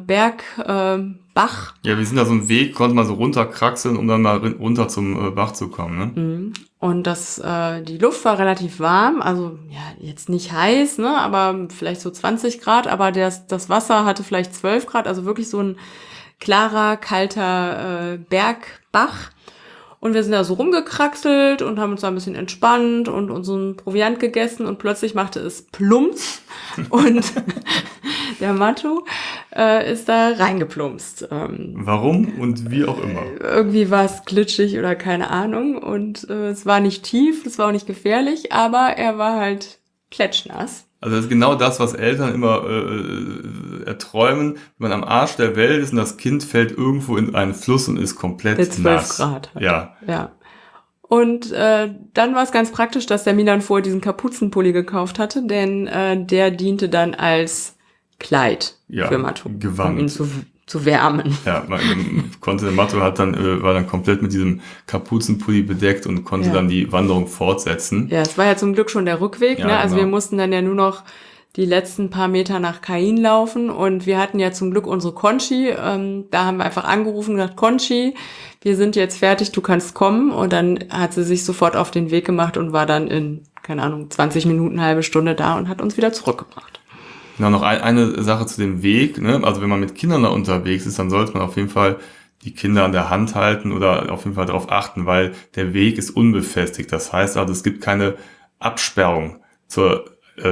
Bergbach. Ja, wir sind da so einen Weg, konnte man so runterkraxeln, um dann mal runter zum Bach zu kommen, ne? Und die Luft war relativ warm, also ja, jetzt nicht heiß, ne, aber vielleicht so 20 Grad, aber das Wasser hatte vielleicht 12 Grad, also wirklich so ein klarer, kalter Bergbach. Und wir sind da so rumgekraxelt und haben uns da ein bisschen entspannt und unseren Proviant gegessen und plötzlich machte es Plumps und der Matu ist da reingeplumpst. Warum und wie auch immer. Irgendwie war es glitschig oder keine Ahnung und es war nicht tief, es war auch nicht gefährlich, aber er war halt klatschnass. Also das ist genau das, was Eltern immer erträumen, wenn man am Arsch der Welt ist und das Kind fällt irgendwo in einen Fluss und ist komplett Der 12 nass. Grad hat. Ja. Ja. Und dann war es ganz praktisch, dass der Milan vorher diesen Kapuzenpulli gekauft hatte, denn der diente dann als Kleid Ja, für Matu, Gewand. um ihn zu wärmen. Ja, der Matto war dann komplett mit diesem Kapuzenpulli bedeckt und konnte Ja. dann die Wanderung fortsetzen. Ja, es war ja zum Glück schon der Rückweg, Ja, ne? Also genau. wir mussten dann ja nur noch die letzten paar Meter nach Caen laufen und wir hatten ja zum Glück unsere Conchi. Da haben wir einfach angerufen und gesagt, Conchi, wir sind jetzt fertig, du kannst kommen. Und dann hat sie sich sofort auf den Weg gemacht und war dann in, keine Ahnung, 20 Minuten, eine halbe Stunde da und hat uns wieder zurückgebracht. Genau, noch eine Sache zu dem Weg, ne? Also wenn man mit Kindern da unterwegs ist, dann sollte man auf jeden Fall die Kinder an der Hand halten oder auf jeden Fall darauf achten, weil der Weg ist unbefestigt. Das heißt also, es gibt keine Absperrung zur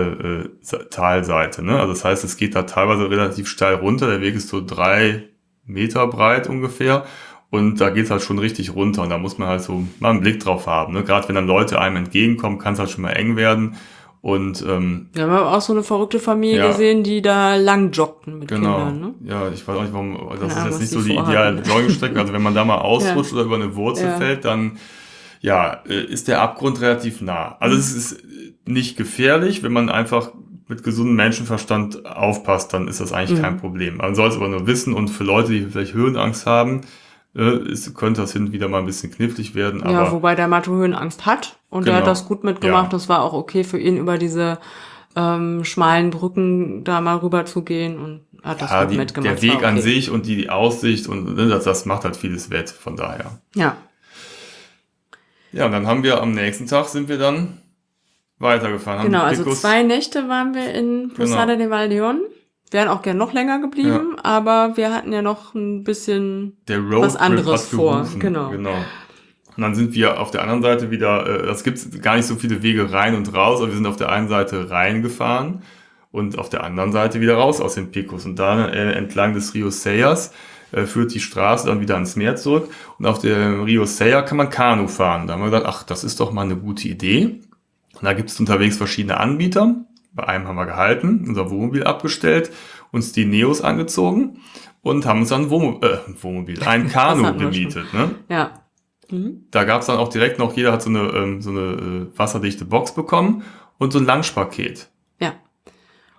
Talseite, ne? Also das heißt, es geht da teilweise relativ steil runter. Der Weg ist so 3 Meter breit ungefähr. Und da geht's halt schon richtig runter. Und da muss man halt so mal einen Blick drauf haben, ne? Gerade wenn dann Leute einem entgegenkommen, kann es halt schon mal eng werden. Und Wir haben aber auch so eine verrückte Familie Ja. gesehen, die da lang joggten mit genau. Kindern, ne? Ja, ich weiß auch nicht, warum. Das Keine ist Ahnung, jetzt was nicht die so die vorhatten. ideale Joggingstrecke. Also wenn man da mal ausrutscht oder über eine Wurzel Ja. fällt, dann ist der Abgrund relativ nah. Also es ist nicht gefährlich, wenn man einfach mit gesundem Menschenverstand aufpasst, dann ist das eigentlich kein Problem. Man soll es aber nur wissen und für Leute, die vielleicht Höhenangst haben, könnte das hin und wieder mal ein bisschen knifflig werden. Ja, Aber wobei der Matu Höhenangst hat und der Genau. hat das gut mitgemacht. Ja. Das war auch okay für ihn, über diese schmalen Brücken da mal rüber zu gehen und hat das gut mitgemacht. der Das war Weg an okay. sich und die Aussicht und das macht halt vieles wett, von daher. Ja, Ja, und dann haben wir am nächsten Tag sind wir dann weitergefahren. genau. Haben Also Picos- 2 Nächte waren wir in Posada de Valdeón. Wären auch gern noch länger geblieben, aber wir hatten ja noch ein bisschen der Roadtrip was anderes hat vor. gerufen. Genau. Und dann sind wir auf der anderen Seite wieder, es gibt gar nicht so viele Wege rein und raus, aber wir sind auf der einen Seite reingefahren und auf der anderen Seite wieder raus aus den Picos. Und da entlang des Rio Sayas führt die Straße dann wieder ans Meer zurück. Und auf dem Rio Saya kann man Kanu fahren. Da haben wir gedacht, ach, das ist doch mal eine gute Idee. Und da gibt es unterwegs verschiedene Anbieter. Bei einem haben wir gehalten, unser Wohnmobil abgestellt, uns die Neos angezogen und haben uns dann ein Kanu hatten wir gemietet. Ne? Ja. Da gab es dann auch direkt noch, jeder hat so eine wasserdichte Box bekommen und so ein Lunchpaket. Ja.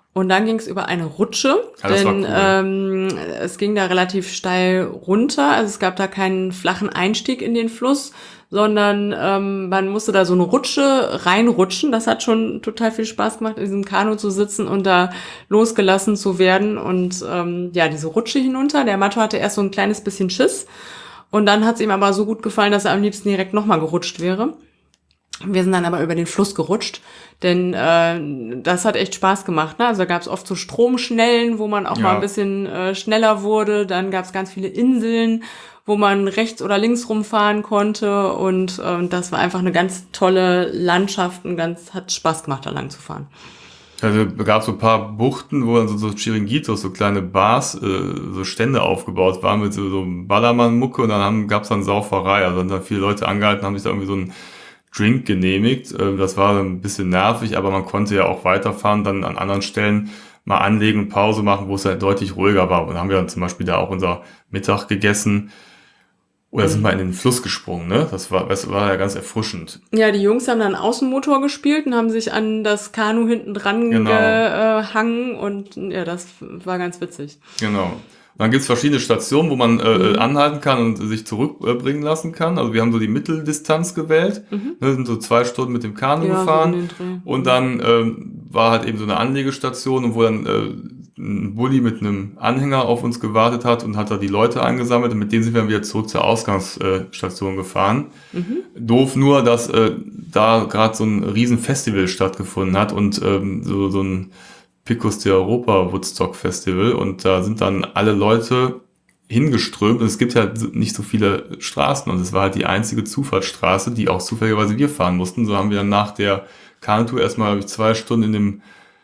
Und dann ging es über eine Rutsche, das denn war cool. es ging da relativ steil runter. Also es gab da keinen flachen Einstieg in den Fluss, sondern man musste da so eine Rutsche reinrutschen. Das hat schon total viel Spaß gemacht, in diesem Kanu zu sitzen und da losgelassen zu werden. Und diese Rutsche hinunter. Der Matto hatte erst so ein kleines bisschen Schiss. Und dann hat es ihm aber so gut gefallen, dass er am liebsten direkt nochmal gerutscht wäre. Wir sind dann aber über den Fluss gerutscht, denn das hat echt Spaß gemacht. Ne? Also da gab es oft so Stromschnellen, wo man auch mal ein bisschen schneller wurde. Dann gab es ganz viele Inseln, wo man rechts oder links rumfahren konnte. Und das war einfach eine ganz tolle Landschaft und hat Spaß gemacht, da lang zu fahren. Also es gab so ein paar Buchten, wo dann so Chiringuitos, so kleine Bars, so Stände aufgebaut waren mit so Ballermann-Mucke und dann gab es dann Sauferei. Also dann viele Leute angehalten, haben sich da irgendwie so ein Drink genehmigt. Das war ein bisschen nervig, aber man konnte ja auch weiterfahren, dann an anderen Stellen mal anlegen und Pause machen, wo es halt deutlich ruhiger war. Und dann haben wir dann zum Beispiel da auch unser Mittag gegessen. Oder sind wir in den Fluss gesprungen, ne? Das war ja ganz erfrischend. Ja, die Jungs haben dann Außenmotor gespielt und haben sich an das Kanu hinten dran gehangen und ja, das war ganz witzig. Genau. Dann gibt's verschiedene Stationen, wo man anhalten kann und sich zurückbringen lassen kann. Also wir haben so die Mitteldistanz gewählt, ne, sind so 2 Stunden mit dem Kanu gefahren. Und dann war halt eben so eine Anlegestation, und wo dann ein Bulli mit einem Anhänger auf uns gewartet hat und hat da die Leute eingesammelt. Und mit denen sind wir dann wieder zurück zur Ausgangsstation gefahren. Doof nur, dass da gerade so ein Riesenfestival stattgefunden hat und so ein Picos de Europa Woodstock Festival, und da sind dann alle Leute hingeströmt und es gibt ja nicht so viele Straßen und es war halt die einzige Zufahrtsstraße, die auch zufälligerweise wir fahren mussten. So haben wir dann nach der Kanutour erstmal 2 Stunden in dem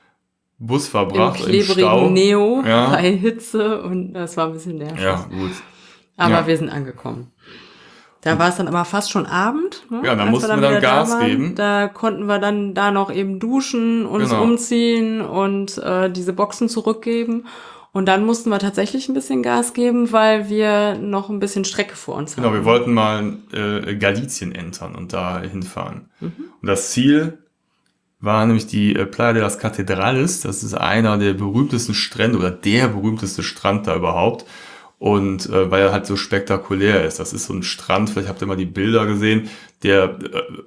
Bus verbracht, im klebrigen Neo bei Hitze, und das war ein bisschen nervig. Ja, gut. Aber wir sind angekommen. Da war es dann aber fast schon Abend. Ne? Ja, da mussten wir dann Gas geben. Da konnten wir dann da noch eben duschen, uns umziehen und diese Boxen zurückgeben. Und dann mussten wir tatsächlich ein bisschen Gas geben, weil wir noch ein bisschen Strecke vor uns hatten. Genau, wir wollten mal Galicien entern und da hinfahren. Und das Ziel war nämlich die Playa de las Catedrales. Das ist einer der berühmtesten Strände oder der berühmteste Strand da überhaupt. Und weil er halt so spektakulär ist. Das ist so ein Strand, vielleicht habt ihr mal die Bilder gesehen, der,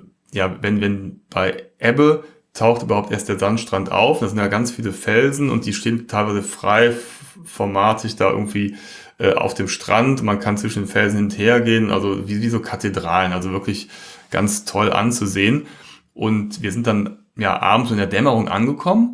wenn bei Ebbe taucht überhaupt erst der Sandstrand auf. Das sind ja ganz viele Felsen und die stehen teilweise frei formatig da irgendwie auf dem Strand. Man kann zwischen den Felsen hin und her gehen, also wie so Kathedralen, also wirklich ganz toll anzusehen. Und wir sind dann abends in der Dämmerung angekommen.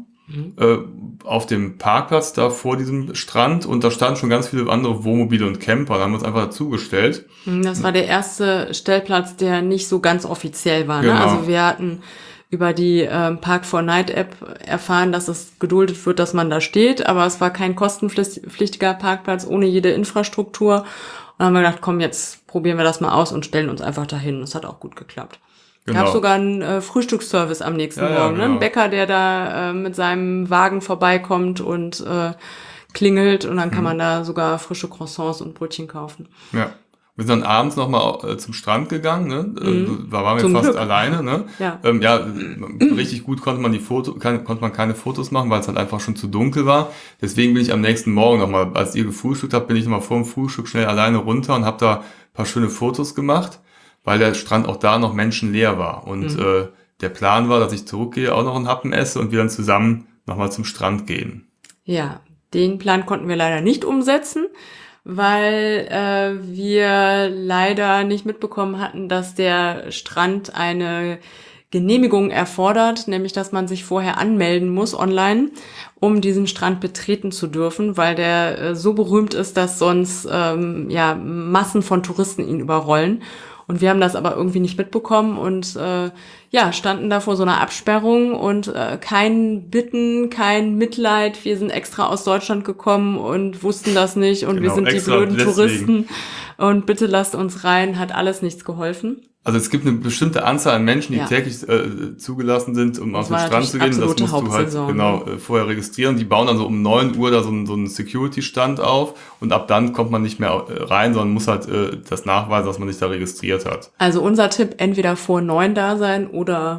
Auf dem Parkplatz da vor diesem Strand, und da standen schon ganz viele andere Wohnmobile und Camper, da haben wir uns einfach dazugestellt. Das war der erste Stellplatz, der nicht so ganz offiziell war. Ne? Genau. Also wir hatten über die Park4Night-App erfahren, dass es geduldet wird, dass man da steht, aber es war kein kostenpflichtiger Parkplatz ohne jede Infrastruktur. Und dann haben wir gedacht, komm, jetzt probieren wir das mal aus und stellen uns einfach dahin. Das hat auch gut geklappt. Genau. Gab sogar einen Frühstücksservice am nächsten Morgen, ne? Ein Bäcker, der da mit seinem Wagen vorbeikommt und klingelt, und dann kann man da sogar frische Croissants und Brötchen kaufen. Ja. Wir sind dann abends nochmal zum Strand gegangen, ne? Da waren wir zum fast Glück alleine, ne? Ja. Richtig gut konnte man keine Fotos machen, weil es halt einfach schon zu dunkel war. Deswegen bin ich am nächsten Morgen nochmal, als ihr gefrühstückt habt, bin ich nochmal vor dem Frühstück schnell alleine runter und habe da ein paar schöne Fotos gemacht, weil der Strand auch da noch menschenleer war. Und der Plan war, dass ich zurückgehe, auch noch einen Happen esse und wir dann zusammen nochmal zum Strand gehen. Ja, den Plan konnten wir leider nicht umsetzen, weil wir leider nicht mitbekommen hatten, dass der Strand eine Genehmigung erfordert, nämlich dass man sich vorher anmelden muss online, um diesen Strand betreten zu dürfen, weil der so berühmt ist, dass sonst Massen von Touristen ihn überrollen. Und wir haben das aber irgendwie nicht mitbekommen und standen da vor so einer Absperrung und kein Bitten, kein Mitleid. Wir sind extra aus Deutschland gekommen und wussten das nicht und wir sind die blöden Touristen und bitte lasst uns rein, hat alles nichts geholfen. Also es gibt eine bestimmte Anzahl an Menschen, die täglich zugelassen sind, um auf den Strand zu gehen. Das musst du halt vorher registrieren. Die bauen dann so um 9 Uhr da so einen Security-Stand auf und ab dann kommt man nicht mehr rein, sondern muss halt das nachweisen, dass man sich da registriert hat. Also unser Tipp, entweder vor 9 da sein oder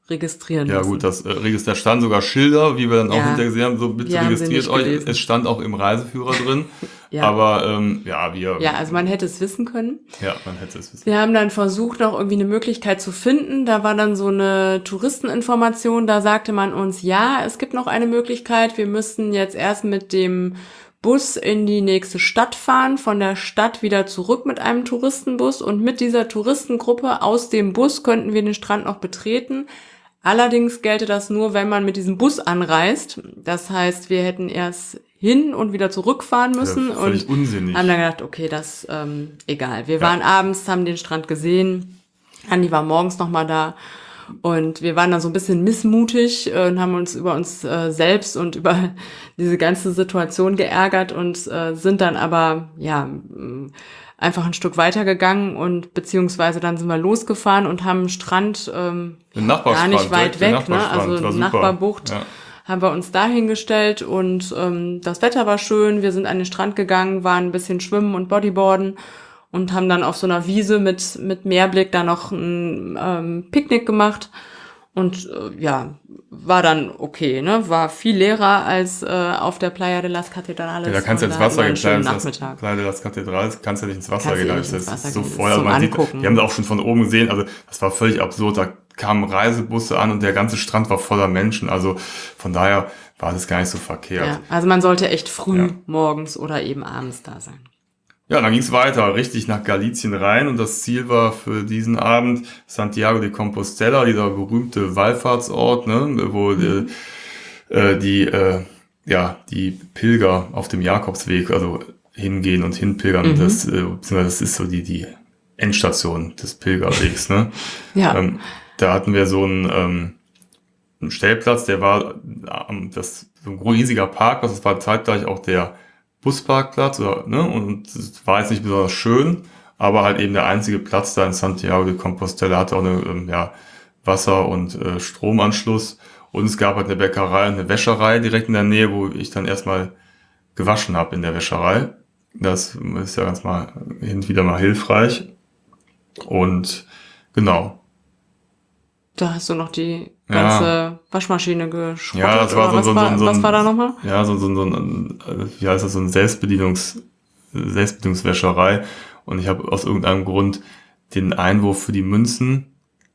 registrieren Ja müssen. gut, da standen sogar Schilder, wie wir dann auch hinterher gesehen haben, so bitte wir haben sie registriert nicht euch. gelesen. Es stand auch im Reiseführer drin, Ja. aber Ja, also man hätte es wissen können. Ja, man hätte es wissen. Wir haben dann versucht, noch irgendwie eine Möglichkeit zu finden. Da war dann so eine Touristeninformation, da sagte man uns, ja, es gibt noch eine Möglichkeit, wir müssten jetzt erst mit dem Bus in die nächste Stadt fahren, von der Stadt wieder zurück mit einem Touristenbus und mit dieser Touristengruppe aus dem Bus könnten wir den Strand noch betreten. Allerdings gelte das nur, wenn man mit diesem Bus anreist. Das heißt, wir hätten erst hin und wieder zurückfahren müssen völlig und unsinnig. haben dann gedacht, okay, das egal. Wir waren abends, haben den Strand gesehen. Andi war morgens noch mal da und wir waren dann so ein bisschen missmutig und haben uns über uns selbst und über diese ganze Situation geärgert und sind dann aber einfach ein Stück weitergegangen und beziehungsweise dann sind wir losgefahren und haben einen Strand gar nicht weit weg, ne? Also eine Nachbarbucht. Ja. Haben wir uns da hingestellt und das Wetter war schön. Wir sind an den Strand gegangen, waren ein bisschen schwimmen und Bodyboarden und haben dann auf so einer Wiese mit Meerblick da noch ein Picknick gemacht. Und war dann okay, ne? War viel leerer als auf der Playa de las Catedrales. Ja, da kannst du ins Wasser gehen. Playa de las Catedrales kannst du nicht ins Wasser gehen. Das ist so voll. Also wir haben da auch schon von oben gesehen. Also das war völlig absurd. Da kamen Reisebusse an und der ganze Strand war voller Menschen. Also von daher war das gar nicht so verkehrt. Ja, also man sollte echt früh morgens oder eben abends da sein. Ja, dann ging's weiter, richtig nach Galicien rein und das Ziel war für diesen Abend Santiago de Compostela, dieser berühmte Wallfahrtsort, ne, wo die Pilger auf dem Jakobsweg also hingehen und hinpilgern. Das ist so die Endstation des Pilgerwegs, ne? Ja. Da hatten wir so einen Stellplatz, der war so ein riesiger Parkplatz, das war zeitgleich auch der Busparkplatz, und es war jetzt nicht besonders schön, aber halt eben der einzige Platz da in Santiago de Compostela, hatte auch eine Wasser- und Stromanschluss und es gab halt eine Bäckerei und eine Wäscherei direkt in der Nähe, wo ich dann erstmal gewaschen habe in der Wäscherei. Das ist ja ganz mal hin und wieder mal hilfreich und genau. Da hast du noch die ganze Waschmaschine geschrottet. Ja, das war was war da nochmal? Ja, so ein wie heißt das, so ein Selbstbedienungswäscherei. Und ich habe aus irgendeinem Grund den Einwurf für die Münzen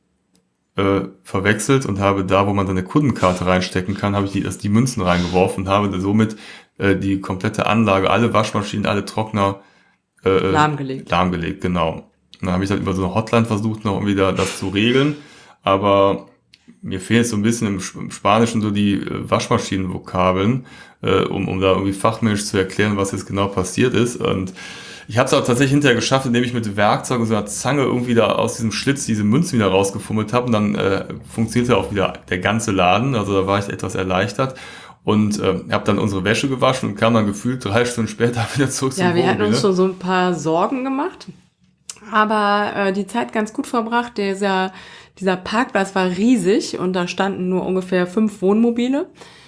verwechselt und habe da, wo man seine Kundenkarte reinstecken kann, habe ich die Münzen reingeworfen und habe somit die komplette Anlage, alle Waschmaschinen, alle Trockner lahmgelegt, genau. Und dann habe ich halt über so eine Hotline versucht, noch wieder das zu regeln. Aber mir fehlt so ein bisschen im Spanischen so die Waschmaschinenvokabeln, um da irgendwie fachmännisch zu erklären, was jetzt genau passiert ist. Und ich habe es auch tatsächlich hinterher geschafft, indem ich mit Werkzeug und so einer Zange irgendwie da aus diesem Schlitz diese Münzen wieder rausgefummelt habe. Und dann funktionierte auch wieder der ganze Laden. Also da war ich etwas erleichtert. Und habe dann unsere Wäsche gewaschen und kam dann gefühlt 3 Stunden später wieder zurück zum Wohnmobil. Ja, wir hatten uns schon so ein paar Sorgen gemacht, aber die Zeit ganz gut verbracht. Dieser Parkplatz war riesig und da standen nur ungefähr 5 Wohnmobile.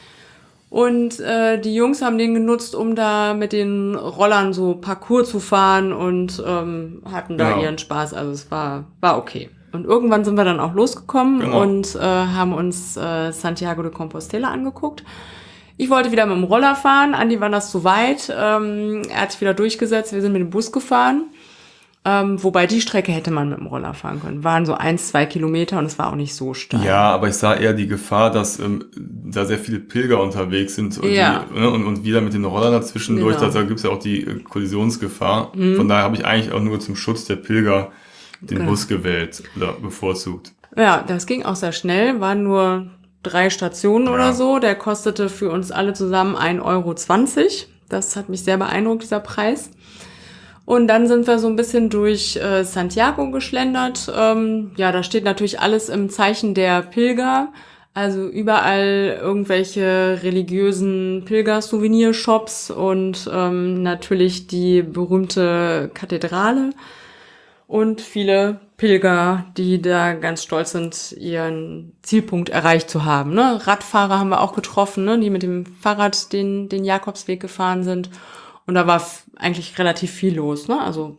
Und die Jungs haben den genutzt, um da mit den Rollern so Parcours zu fahren und hatten da ihren Spaß. Also es war okay. Und irgendwann sind wir dann auch losgekommen und haben uns Santiago de Compostela angeguckt. Ich wollte wieder mit dem Roller fahren. Andi war das zu weit. Er hat sich wieder durchgesetzt. Wir sind mit dem Bus gefahren. Wobei die Strecke hätte man mit dem Roller fahren können. Waren so 1-2 Kilometer und es war auch nicht so steil. Ja, aber ich sah eher die Gefahr, dass da sehr viele Pilger unterwegs sind und, und wieder mit den Rollern dazwischendurch, da gibt's ja auch die Kollisionsgefahr. Von daher habe ich eigentlich auch nur zum Schutz der Pilger den Bus gewählt oder bevorzugt. Ja, das ging auch sehr schnell, waren nur 3 Stationen oder so. Der kostete für uns alle zusammen 1,20 €. Das hat mich sehr beeindruckt, dieser Preis. Und dann sind wir so ein bisschen durch Santiago geschlendert. Da steht natürlich alles im Zeichen der Pilger. Also überall irgendwelche religiösen Pilger-Souvenirshops und natürlich die berühmte Kathedrale. Und viele Pilger, die da ganz stolz sind, ihren Zielpunkt erreicht zu haben. Ne? Radfahrer haben wir auch getroffen, ne? Die mit dem Fahrrad den Jakobsweg gefahren sind. Und da war eigentlich relativ viel los, ne? Also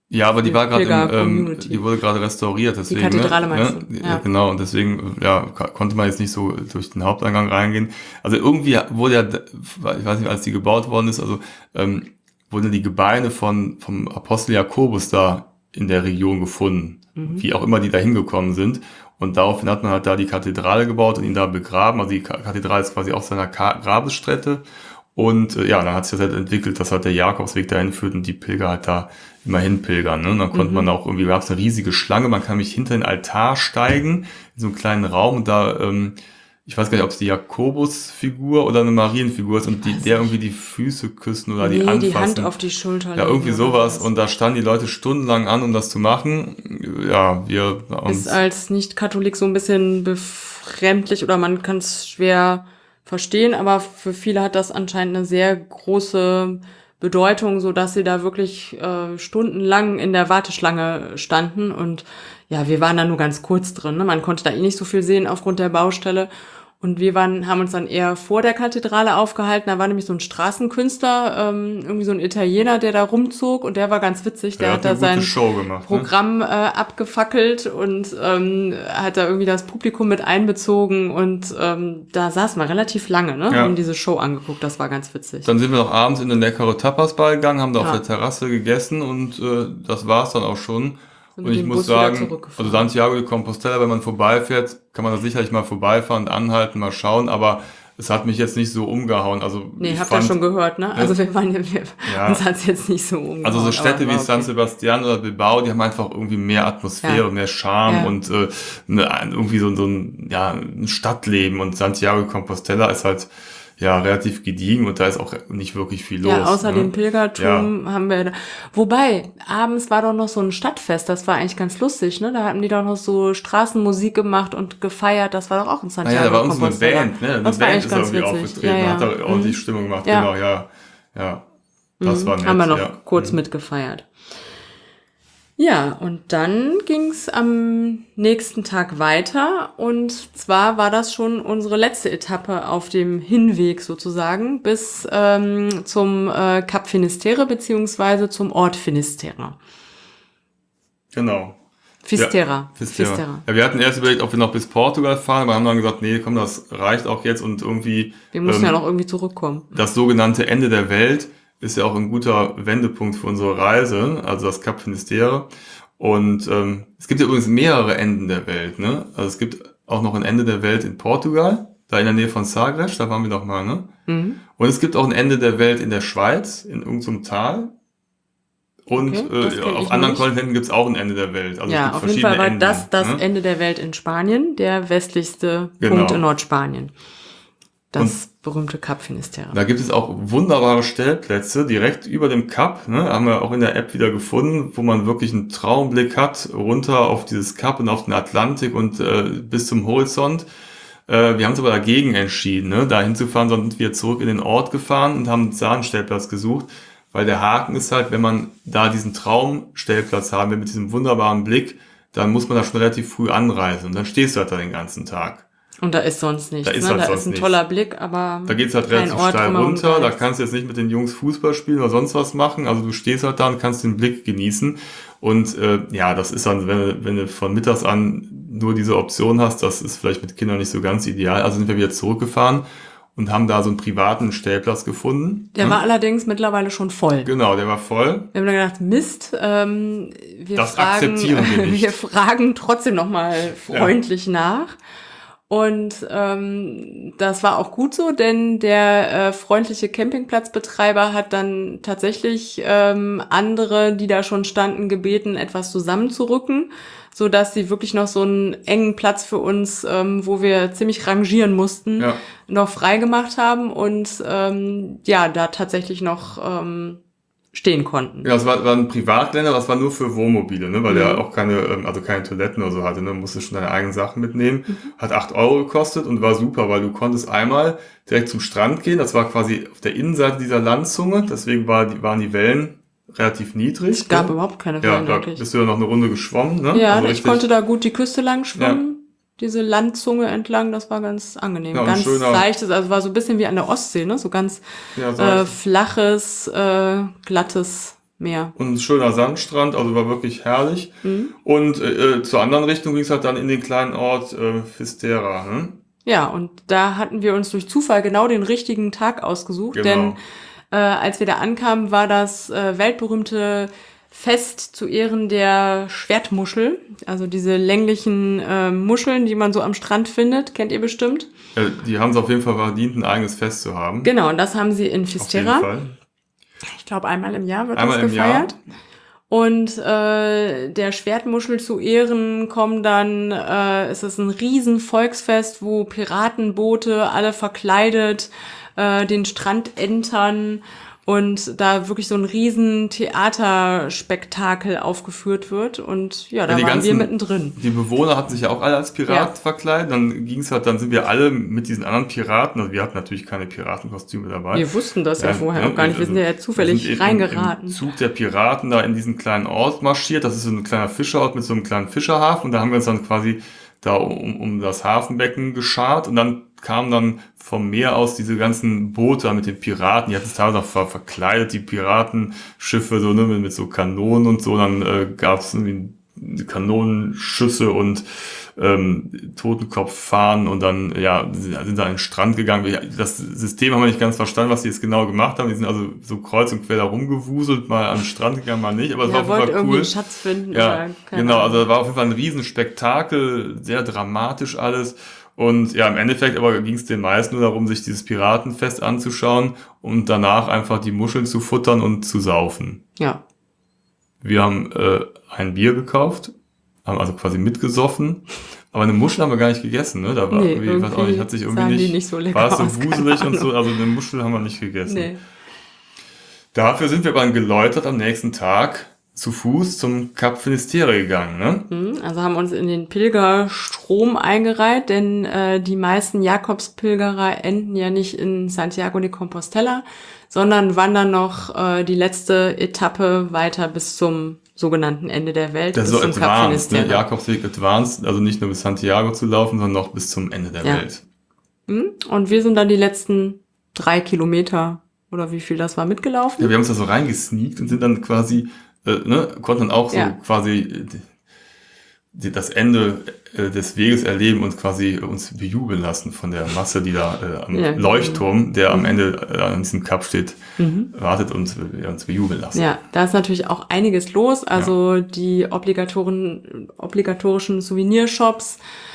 Ja, aber die war gerade Pilger-Community. die wurde gerade restauriert, deswegen. Die Kathedrale ne? meinst du? Ja. Genau, und deswegen, konnte man jetzt nicht so durch den Haupteingang reingehen. Also irgendwie wurde ja, ich weiß nicht, als die gebaut worden ist, also, wurden die Gebeine vom Apostel Jakobus da in der Region gefunden. Wie auch immer die da hingekommen sind. Und daraufhin hat man halt da die Kathedrale gebaut und ihn da begraben. Also die Kathedrale ist quasi auch seiner Grabesstätte. Und dann hat sich das halt entwickelt, dass halt der Jakobsweg dahin führt und die Pilger halt da immer hinpilgern. Ne? Und dann konnte man auch irgendwie, gab es eine riesige Schlange, man kann nämlich hinter den Altar steigen, in so einen kleinen Raum und da, ich weiß gar nicht, ob es die Jakobusfigur oder eine Marienfigur ist und der irgendwie die Füße küssen oder die anfassen. Die Hand auf die Schulter. Ja, irgendwie sowas. Und da standen die Leute stundenlang an, um das zu machen. Ja, wir uns... Ist als Nicht-Katholik so ein bisschen befremdlich oder man kann es schwer verstehen, aber für viele hat das anscheinend eine sehr große Bedeutung, so dass sie da wirklich stundenlang in der Warteschlange standen und ja, wir waren da nur ganz kurz drin, ne? Man konnte da nicht so viel sehen aufgrund der Baustelle und wir haben uns dann eher vor der Kathedrale aufgehalten, da war nämlich so ein Straßenkünstler, irgendwie so ein Italiener, der da rumzog und der war ganz witzig, der hat da sein Programm abgefackelt und hat da irgendwie das Publikum mit einbezogen und da saß man relativ lange, ne? Haben diese Show angeguckt, das war ganz witzig. Dann sind wir noch abends in eine leckere Tapas-Bar gegangen, haben da auf der Terrasse gegessen und das war's dann auch schon. Und ich muss sagen, also Santiago de Compostela, wenn man vorbeifährt, kann man da sicherlich mal vorbeifahren und anhalten, mal schauen, aber es hat mich jetzt nicht so umgehauen. Also habt ihr schon gehört, ne? Also uns hat's jetzt nicht so umgehauen. Also so Städte wie San Sebastian oder Bilbao, die haben einfach irgendwie mehr Atmosphäre, mehr Charme und irgendwie so ein Stadtleben. Und Santiago de Compostela ist halt relativ gediegen und da ist auch nicht wirklich viel los. Ja, außer dem Pilgertum haben wir wobei, abends war doch noch so ein Stadtfest, das war eigentlich ganz lustig, ne? Da hatten die doch noch so Straßenmusik gemacht und gefeiert, das war doch auch in Santiago. Da war uns eine Band, ne? Das war eigentlich ganz witzig. Aufgetreten, hat da ordentlich Stimmung gemacht, genau, Das war nett. Haben wir noch kurz mitgefeiert. Ja, und dann ging's am nächsten Tag weiter und zwar war das schon unsere letzte Etappe auf dem Hinweg sozusagen bis zum Cap Finisterre beziehungsweise zum Ort Finisterre. Genau. Fisterra. Ja, wir hatten erst überlegt, ob wir noch bis Portugal fahren, aber haben dann gesagt, nee, komm, das reicht auch jetzt und irgendwie... Wir müssen ja noch irgendwie zurückkommen. Das sogenannte Ende der Welt ist ja auch ein guter Wendepunkt für unsere Reise, also das Cap Finisterre. Und es gibt ja übrigens mehrere Enden der Welt, ne? Also es gibt auch noch ein Ende der Welt in Portugal, da in der Nähe von Sagres, da waren wir doch mal, ne? Und es gibt auch ein Ende der Welt in der Schweiz, in irgendeinem Tal. Und auf anderen Kontinenten gibt es auch ein Ende der Welt. Also es gibt auf jeden Fall war Enden, das Ende der Welt in Spanien, der westlichste Punkt in Nordspanien. Das berühmte Cap Finisterre. Da gibt es auch wunderbare Stellplätze direkt über dem Cap, ne? Haben wir auch in der App wieder gefunden, wo man wirklich einen Traumblick hat, runter auf dieses Cap und auf den Atlantik und bis zum Horizont. Wir haben uns aber dagegen entschieden, ne? Da hinzufahren, sondern sind wir zurück in den Ort gefahren und haben da einen Stellplatz gesucht, weil der Haken ist halt, wenn man da diesen Traumstellplatz haben will mit diesem wunderbaren Blick, dann muss man da schon relativ früh anreisen und dann stehst du halt da den ganzen Tag. Und da ist sonst nichts. Da ist ein toller Blick, aber da geht's halt relativ steil runter. Da kannst du jetzt nicht mit den Jungs Fußball spielen oder sonst was machen. Also du stehst halt da und kannst den Blick genießen. Und das ist dann, wenn du von mittags an nur diese Option hast, das ist vielleicht mit Kindern nicht so ganz ideal. Also sind wir wieder zurückgefahren und haben da so einen privaten Stellplatz gefunden. Der war allerdings mittlerweile schon voll. Genau, der war voll. Wir haben dann gedacht, Mist, akzeptieren wir nicht. Wir fragen trotzdem nochmal freundlich nach. Und das war auch gut so, denn der freundliche Campingplatzbetreiber hat dann tatsächlich andere, die da schon standen, gebeten, etwas zusammenzurücken, so dass sie wirklich noch so einen engen Platz für uns, wo wir ziemlich rangieren mussten, noch freigemacht haben und da tatsächlich noch stehen konnten. Ja, es war ein Privatgelände, aber es war nur für Wohnmobile, ne, weil der auch keine Toiletten oder so hatte, ne, musste schon deine eigenen Sachen mitnehmen. Hat 8 Euro gekostet und war super, weil du konntest einmal direkt zum Strand gehen, das war quasi auf der Innenseite dieser Landzunge, deswegen waren die Wellen relativ niedrig. Es gab überhaupt keine Wellen. Ja, da bist du ja noch eine Runde geschwommen, ne? Ja, also ich konnte da gut die Küste lang schwimmen. Diese Landzunge entlang, das war ganz angenehm. Ja, ganz leichtes, also war so ein bisschen wie an der Ostsee, ne? So ganz flaches, glattes Meer. Und ein schöner Sandstrand, also war wirklich herrlich. Und zur anderen Richtung ging es halt dann in den kleinen Ort Fisterra. Ne? Ja, und da hatten wir uns durch Zufall genau den richtigen Tag ausgesucht, Genau. denn als wir da ankamen, war das weltberühmte Fest zu Ehren der Schwertmuschel, also diese länglichen Muscheln, die man so am Strand findet, kennt ihr bestimmt. Die haben es auf jeden Fall verdient, ein eigenes Fest zu haben. Genau, und das haben sie in Auf jeden Fisterra. Fall. Ich glaube, einmal im Jahr wird Einmal das im Jahr. gefeiert. Und der Schwertmuschel zu Ehren kommen dann, es ist ein riesen Volksfest, wo Piratenboote alle verkleidet den Strand entern und da wirklich so ein riesen Theaterspektakel aufgeführt wird. Und ja, da die waren wir ganzen- mittendrin. Die Bewohner hatten sich ja auch alle als Pirat verkleidet. Dann sind wir alle mit diesen anderen Piraten, also wir hatten natürlich keine Piratenkostüme dabei. Wir wussten das ja vorher auch gar nicht. Wir sind ja zufällig wir sind reingeraten. Im Zug der Piraten da in diesen kleinen Ort marschiert. Das ist so ein kleiner Fischerort mit so einem kleinen Fischerhafen. Und da haben wir uns dann quasi da um das Hafenbecken geschart. Und dann kamen dann vom Meer aus diese ganzen Boote mit den Piraten. Die hatten es teilweise noch verkleidet, die Piratenschiffe so, ne, mit so Kanonen und so. Dann gab es irgendwie Kanonenschüsse und Totenkopffahnen und dann sind da an den Strand gegangen. Das System haben wir nicht ganz verstanden, was die jetzt genau gemacht haben. Die sind also so kreuz und quer da rumgewuselt, mal an den Strand gegangen, mal nicht. Aber es war auf jeden Fall irgendwie cool. einen Schatz finden. Ja, oder keine genau. Ahnung. Also das war auf jeden Fall ein Riesenspektakel, sehr dramatisch alles. Und ja, im Endeffekt aber ging es den meisten nur darum, sich dieses Piratenfest anzuschauen und danach einfach die Muscheln zu futtern und zu saufen. Ja. Wir haben ein Bier gekauft, haben also quasi mitgesoffen, aber eine Muschel haben wir gar nicht gegessen, ne? Da war Nee, irgendwie, weiß auch nicht, hat sich irgendwie sahen die nicht, nicht so lecker war es so aus, keine wuselig und so, Ahnung. also eine Muschel haben wir nicht gegessen. Nee. Dafür sind wir dann geläutert am nächsten Tag zu Fuß zum Kap Finisterre gegangen, ne? Also haben uns in den Pilgerstrom eingereiht, denn die meisten Jakobspilgerer enden ja nicht in Santiago de Compostela, sondern wandern noch die letzte Etappe weiter bis zum sogenannten Ende der Welt. Das ist so bis zum Kap advanced, ne? Finisterre. Jakobsweg advanced, also nicht nur bis Santiago zu laufen, sondern noch bis zum Ende der Ja. Welt. Und wir sind dann die letzten 3 Kilometer oder wie viel das war mitgelaufen. Ja, wir haben uns da so reingesneakt und sind dann quasi, konnten dann auch so Ja. quasi das Ende des Weges erleben und quasi uns bejubeln lassen von der Masse, die da am Ja. Leuchtturm, der am Ende an diesem Kap steht, wartet und uns bejubeln lassen. Ja, da ist natürlich auch einiges los. Also die obligatorischen Souvenirshops,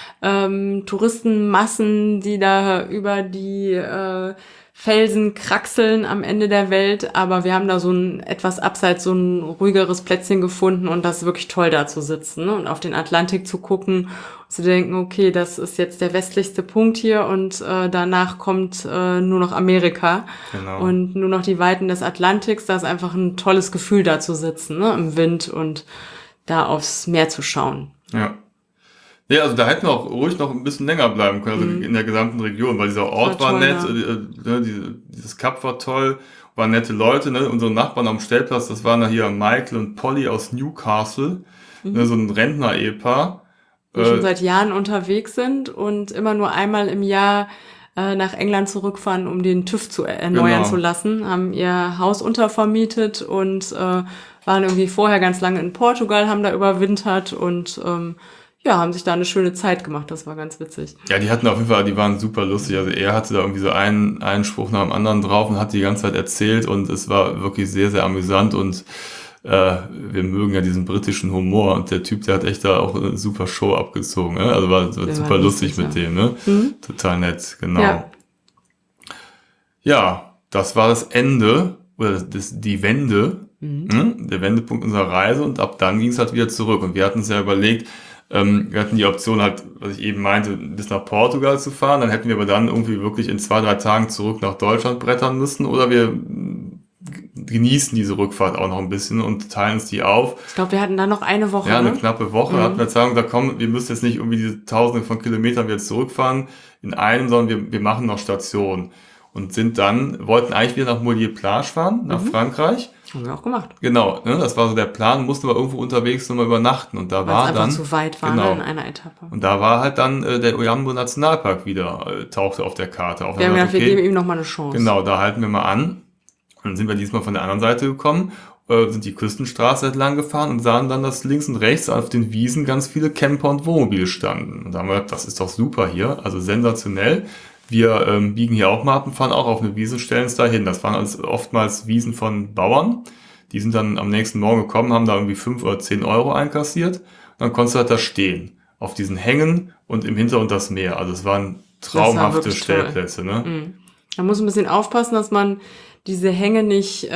Touristenmassen, die da über die Felsen kraxeln am Ende der Welt. Aber wir haben da so ein etwas abseits, so ein ruhigeres Plätzchen gefunden und das ist wirklich toll, da zu sitzen, ne? Und auf den Atlantik zu gucken und zu denken, okay, das ist jetzt der westlichste Punkt hier und danach kommt nur noch Amerika. Genau. Und nur noch die Weiten des Atlantiks. Da ist einfach ein tolles Gefühl, da zu sitzen, ne, im Wind und da aufs Meer zu schauen. Ja. Ja, also da hätten wir auch ruhig noch ein bisschen länger bleiben können, also in der gesamten Region, weil dieser Ort war toll, nett, ja. dieses Kap war toll, waren nette Leute, ne? Unsere Nachbarn am Stellplatz, das waren da hier Michael und Polly aus Newcastle, ne? So ein Rentner-Ehepaar. Die schon seit Jahren unterwegs sind und immer nur einmal im Jahr nach England zurückfahren, um den TÜV zu erneuern Genau. zu lassen, haben ihr Haus untervermietet und waren irgendwie vorher ganz lange in Portugal, haben da überwintert und haben sich da eine schöne Zeit gemacht. Das war ganz witzig. Ja, die hatten auf jeden Fall, die waren super lustig. Also er hatte da irgendwie so einen Spruch nach dem anderen drauf und hat die ganze Zeit erzählt und es war wirklich sehr, sehr amüsant und wir mögen ja diesen britischen Humor und der Typ, der hat echt da auch eine super Show abgezogen. Ne? Also war super lustig mit dem, ne? Total nett, genau. Ja, das war das Ende oder die Wende, der Wendepunkt unserer Reise und ab dann ging es halt wieder zurück und wir hatten uns ja überlegt, wir hatten die Option halt, was ich eben meinte, bis nach Portugal zu fahren, dann hätten wir aber dann irgendwie wirklich in 2-3 Tagen zurück nach Deutschland brettern müssen oder wir genießen diese Rückfahrt auch noch ein bisschen und teilen uns die auf. Ich glaube, wir hatten da noch eine Woche. Ja, eine ne? knappe Woche. Hatten wir sagen, wir müssen jetzt nicht irgendwie diese Tausende von Kilometern wieder zurückfahren in einem, sondern wir machen noch Station und wollten eigentlich wieder nach Mollier-Plage fahren, nach Frankreich. Haben wir auch gemacht. Genau, ne, das war so der Plan, mussten wir irgendwo unterwegs nochmal übernachten und da Weil war es einfach dann zu weit war, genau. ne, in einer Etappe. Und da war halt dann der Oyambo Nationalpark wieder, tauchte auf der Karte auf. Wir haben Dann gedacht, wir geben ihm noch mal eine Chance. Genau, da halten wir mal an. Und dann sind wir diesmal von der anderen Seite gekommen sind die Küstenstraße entlang gefahren und sahen dann, dass links und rechts auf den Wiesen ganz viele Camper und Wohnmobile standen. Und da haben wir gedacht, das ist doch super hier, also sensationell. Wir biegen hier auch mal ab und fahren auch auf eine Wiese und stellen uns da hin. Das waren also oftmals Wiesen von Bauern. Die sind dann am nächsten Morgen gekommen, haben da irgendwie 5 oder 10 Euro einkassiert. Und dann konntest du halt da stehen, auf diesen Hängen und im Hintergrund das Meer. Also es waren traumhafte Stellplätze. Ne? Mhm. Da muss man ein bisschen aufpassen, dass man diese Hänge nicht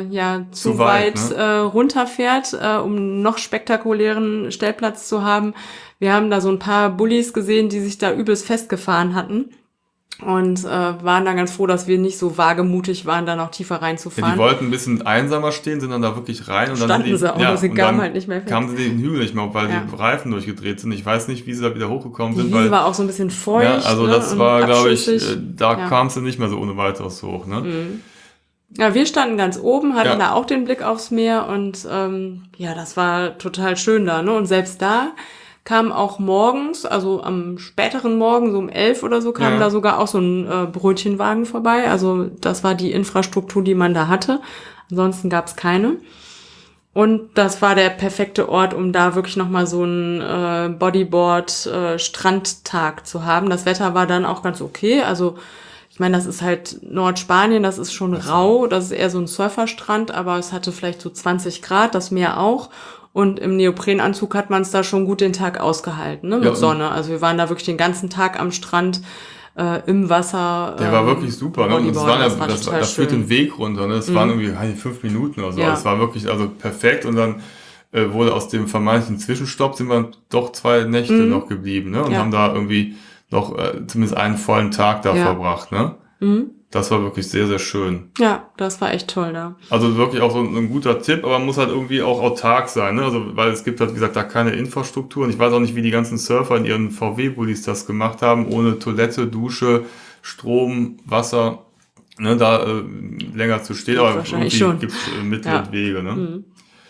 zu weit runterfährt, um noch spektakulären Stellplatz zu haben. Wir haben da so ein paar Bullis gesehen, die sich da übelst festgefahren hatten. Und waren dann ganz froh, dass wir nicht so wagemutig waren, da noch tiefer reinzufahren. Ja, die wollten ein bisschen einsamer stehen, sind dann da wirklich rein. Und standen dann sie auch, sie kamen halt nicht mehr fest. Kamen sie den Hügel nicht mehr, weil die Reifen durchgedreht sind. Ich weiß nicht, wie sie da wieder hochgekommen sind. Die Wiese war auch so ein bisschen feucht. Ja, also das war, glaube ich, da ja. kam sie nicht mehr so ohne weiteres hoch. Ne? Mhm. Ja, wir standen ganz oben, hatten da auch den Blick aufs Meer und das war total schön da. Ne? Und selbst da kam auch morgens, also am späteren Morgen, so um 11 oder so, kam da sogar auch so ein Brötchenwagen vorbei. Also das war die Infrastruktur, die man da hatte. Ansonsten gab es keine. Und das war der perfekte Ort, um da wirklich nochmal so einen Bodyboard-Strandtag zu haben. Das Wetter war dann auch ganz okay. Also ich meine, das ist halt Nordspanien, das ist schon rau. Das ist eher so ein Surferstrand, aber es hatte vielleicht so 20 Grad, das Meer auch. Und im Neoprenanzug hat man es da schon gut den Tag ausgehalten, ne, mit Sonne. Also wir waren da wirklich den ganzen Tag am Strand, im Wasser. Der war wirklich super, ne? Und das führt den Weg runter, ne? Das waren irgendwie 5 Minuten oder so. Ja. Das war wirklich also perfekt. Und dann wurde aus dem vermeintlichen Zwischenstopp sind wir doch 2 Nächte noch geblieben, ne? Und haben da irgendwie noch zumindest einen vollen Tag da verbracht, ne? Mhm. Das war wirklich sehr, sehr schön. Ja, das war echt toll da. Also wirklich auch so ein guter Tipp, aber man muss halt irgendwie auch autark sein, ne? Also, weil es gibt halt, wie gesagt, da keine Infrastruktur. Und ich weiß auch nicht, wie die ganzen Surfer in ihren VW-Bullis das gemacht haben, ohne Toilette, Dusche, Strom, Wasser, ne, da länger zu stehen. Aber irgendwie gibt es Mittel und Wege, ne? Mhm.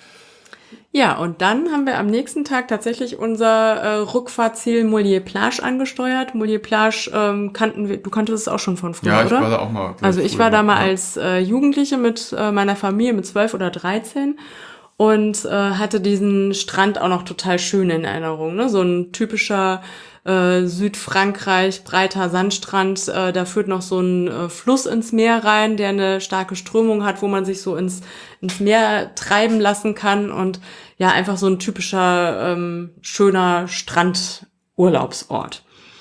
Ja, und dann haben wir am nächsten Tag tatsächlich unser Rückfahrtziel Molliers-Plage angesteuert. Molliers-Plage du kanntest es auch schon von früher, oder? Ja, ich war da auch mal. Also ich war da mal als Jugendliche mit meiner Familie mit 12 oder 13 und hatte diesen Strand auch noch total schön in Erinnerung. Ne? So ein typischer Südfrankreich, breiter Sandstrand. Da führt noch so ein Fluss ins Meer rein, der eine starke Strömung hat, wo man sich so ins Meer treiben lassen kann. Und ja, einfach so ein typischer schöner Strandurlaubsort.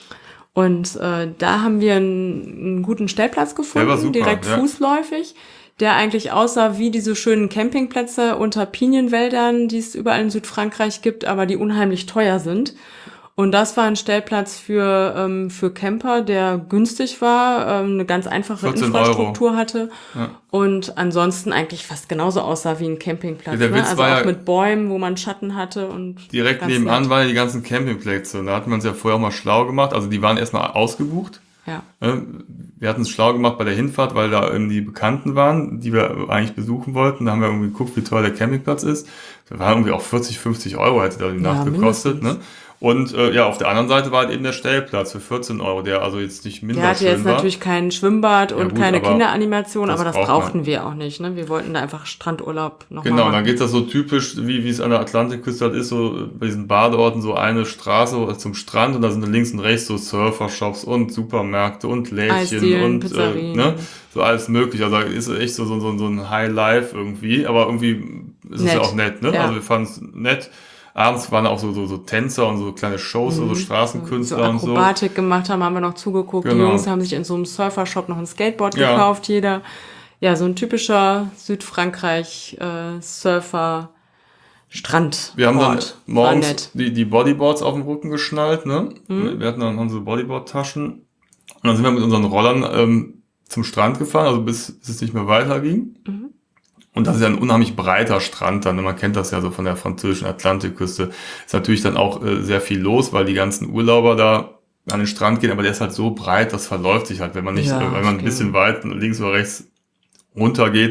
Und da haben wir einen guten Stellplatz gefunden, direkt fußläufig, der eigentlich aussah wie diese schönen Campingplätze unter Pinienwäldern, die es überall in Südfrankreich gibt, aber die unheimlich teuer sind. Und das war ein Stellplatz für Camper, der günstig war, eine ganz einfache Infrastruktur hatte und ansonsten eigentlich fast genauso aussah wie ein Campingplatz. Der Witz also auch mit Bäumen, wo man Schatten hatte. Und direkt nebenan waren die ganzen Campingplätze. Und da hatten wir uns ja vorher auch mal schlau gemacht. Also die waren erstmal ausgebucht. Ja. Wir hatten es schlau gemacht bei der Hinfahrt, weil da die Bekannten waren, die wir eigentlich besuchen wollten. Da haben wir irgendwie geguckt, wie teuer der Campingplatz ist. Da war irgendwie auch 40, 50 Euro hätte da die Nacht gekostet. Ne? Und auf der anderen Seite war halt eben der Stellplatz für 14 Euro, der also jetzt nicht minder schön war. Der hatte jetzt natürlich kein Schwimmbad und keine Kinderanimation, aber das brauchten wir auch nicht. Ne? Wir wollten da einfach Strandurlaub noch Genau, machen. Dann geht das so typisch, wie es an der Atlantikküste halt ist, so bei diesen Badeorten so eine Straße zum Strand und da sind links und rechts so Surfershops und Supermärkte und Lädchen Eisdielen, und Pizzerien. so alles mögliche. Also ist echt so ein High-Life irgendwie, aber irgendwie ist es ja auch nett. Ne? Ja. Also wir fanden es nett. Abends waren auch so Tänzer und so kleine Shows, so Straßenkünstler und so. Akrobatik gemacht haben wir noch zugeguckt. Genau. Die Jungs haben sich in so einem Surfershop noch ein Skateboard gekauft, jeder. Ja, so ein typischer Südfrankreich Surfer Strand. Wir haben dann morgens die Bodyboards auf dem Rücken geschnallt, ne? Wir hatten dann unsere Bodyboard-Taschen. Und dann sind wir mit unseren Rollern zum Strand gefahren, also bis es nicht mehr weiterging. Mhm. Und das ist ja ein unheimlich breiter Strand dann. Man kennt das ja so von der französischen Atlantikküste. Ist natürlich dann auch sehr viel los, weil die ganzen Urlauber da an den Strand gehen. Aber der ist halt so breit, das verläuft sich halt. Wenn man nicht, wenn man ein bisschen weit links oder rechts runter geht,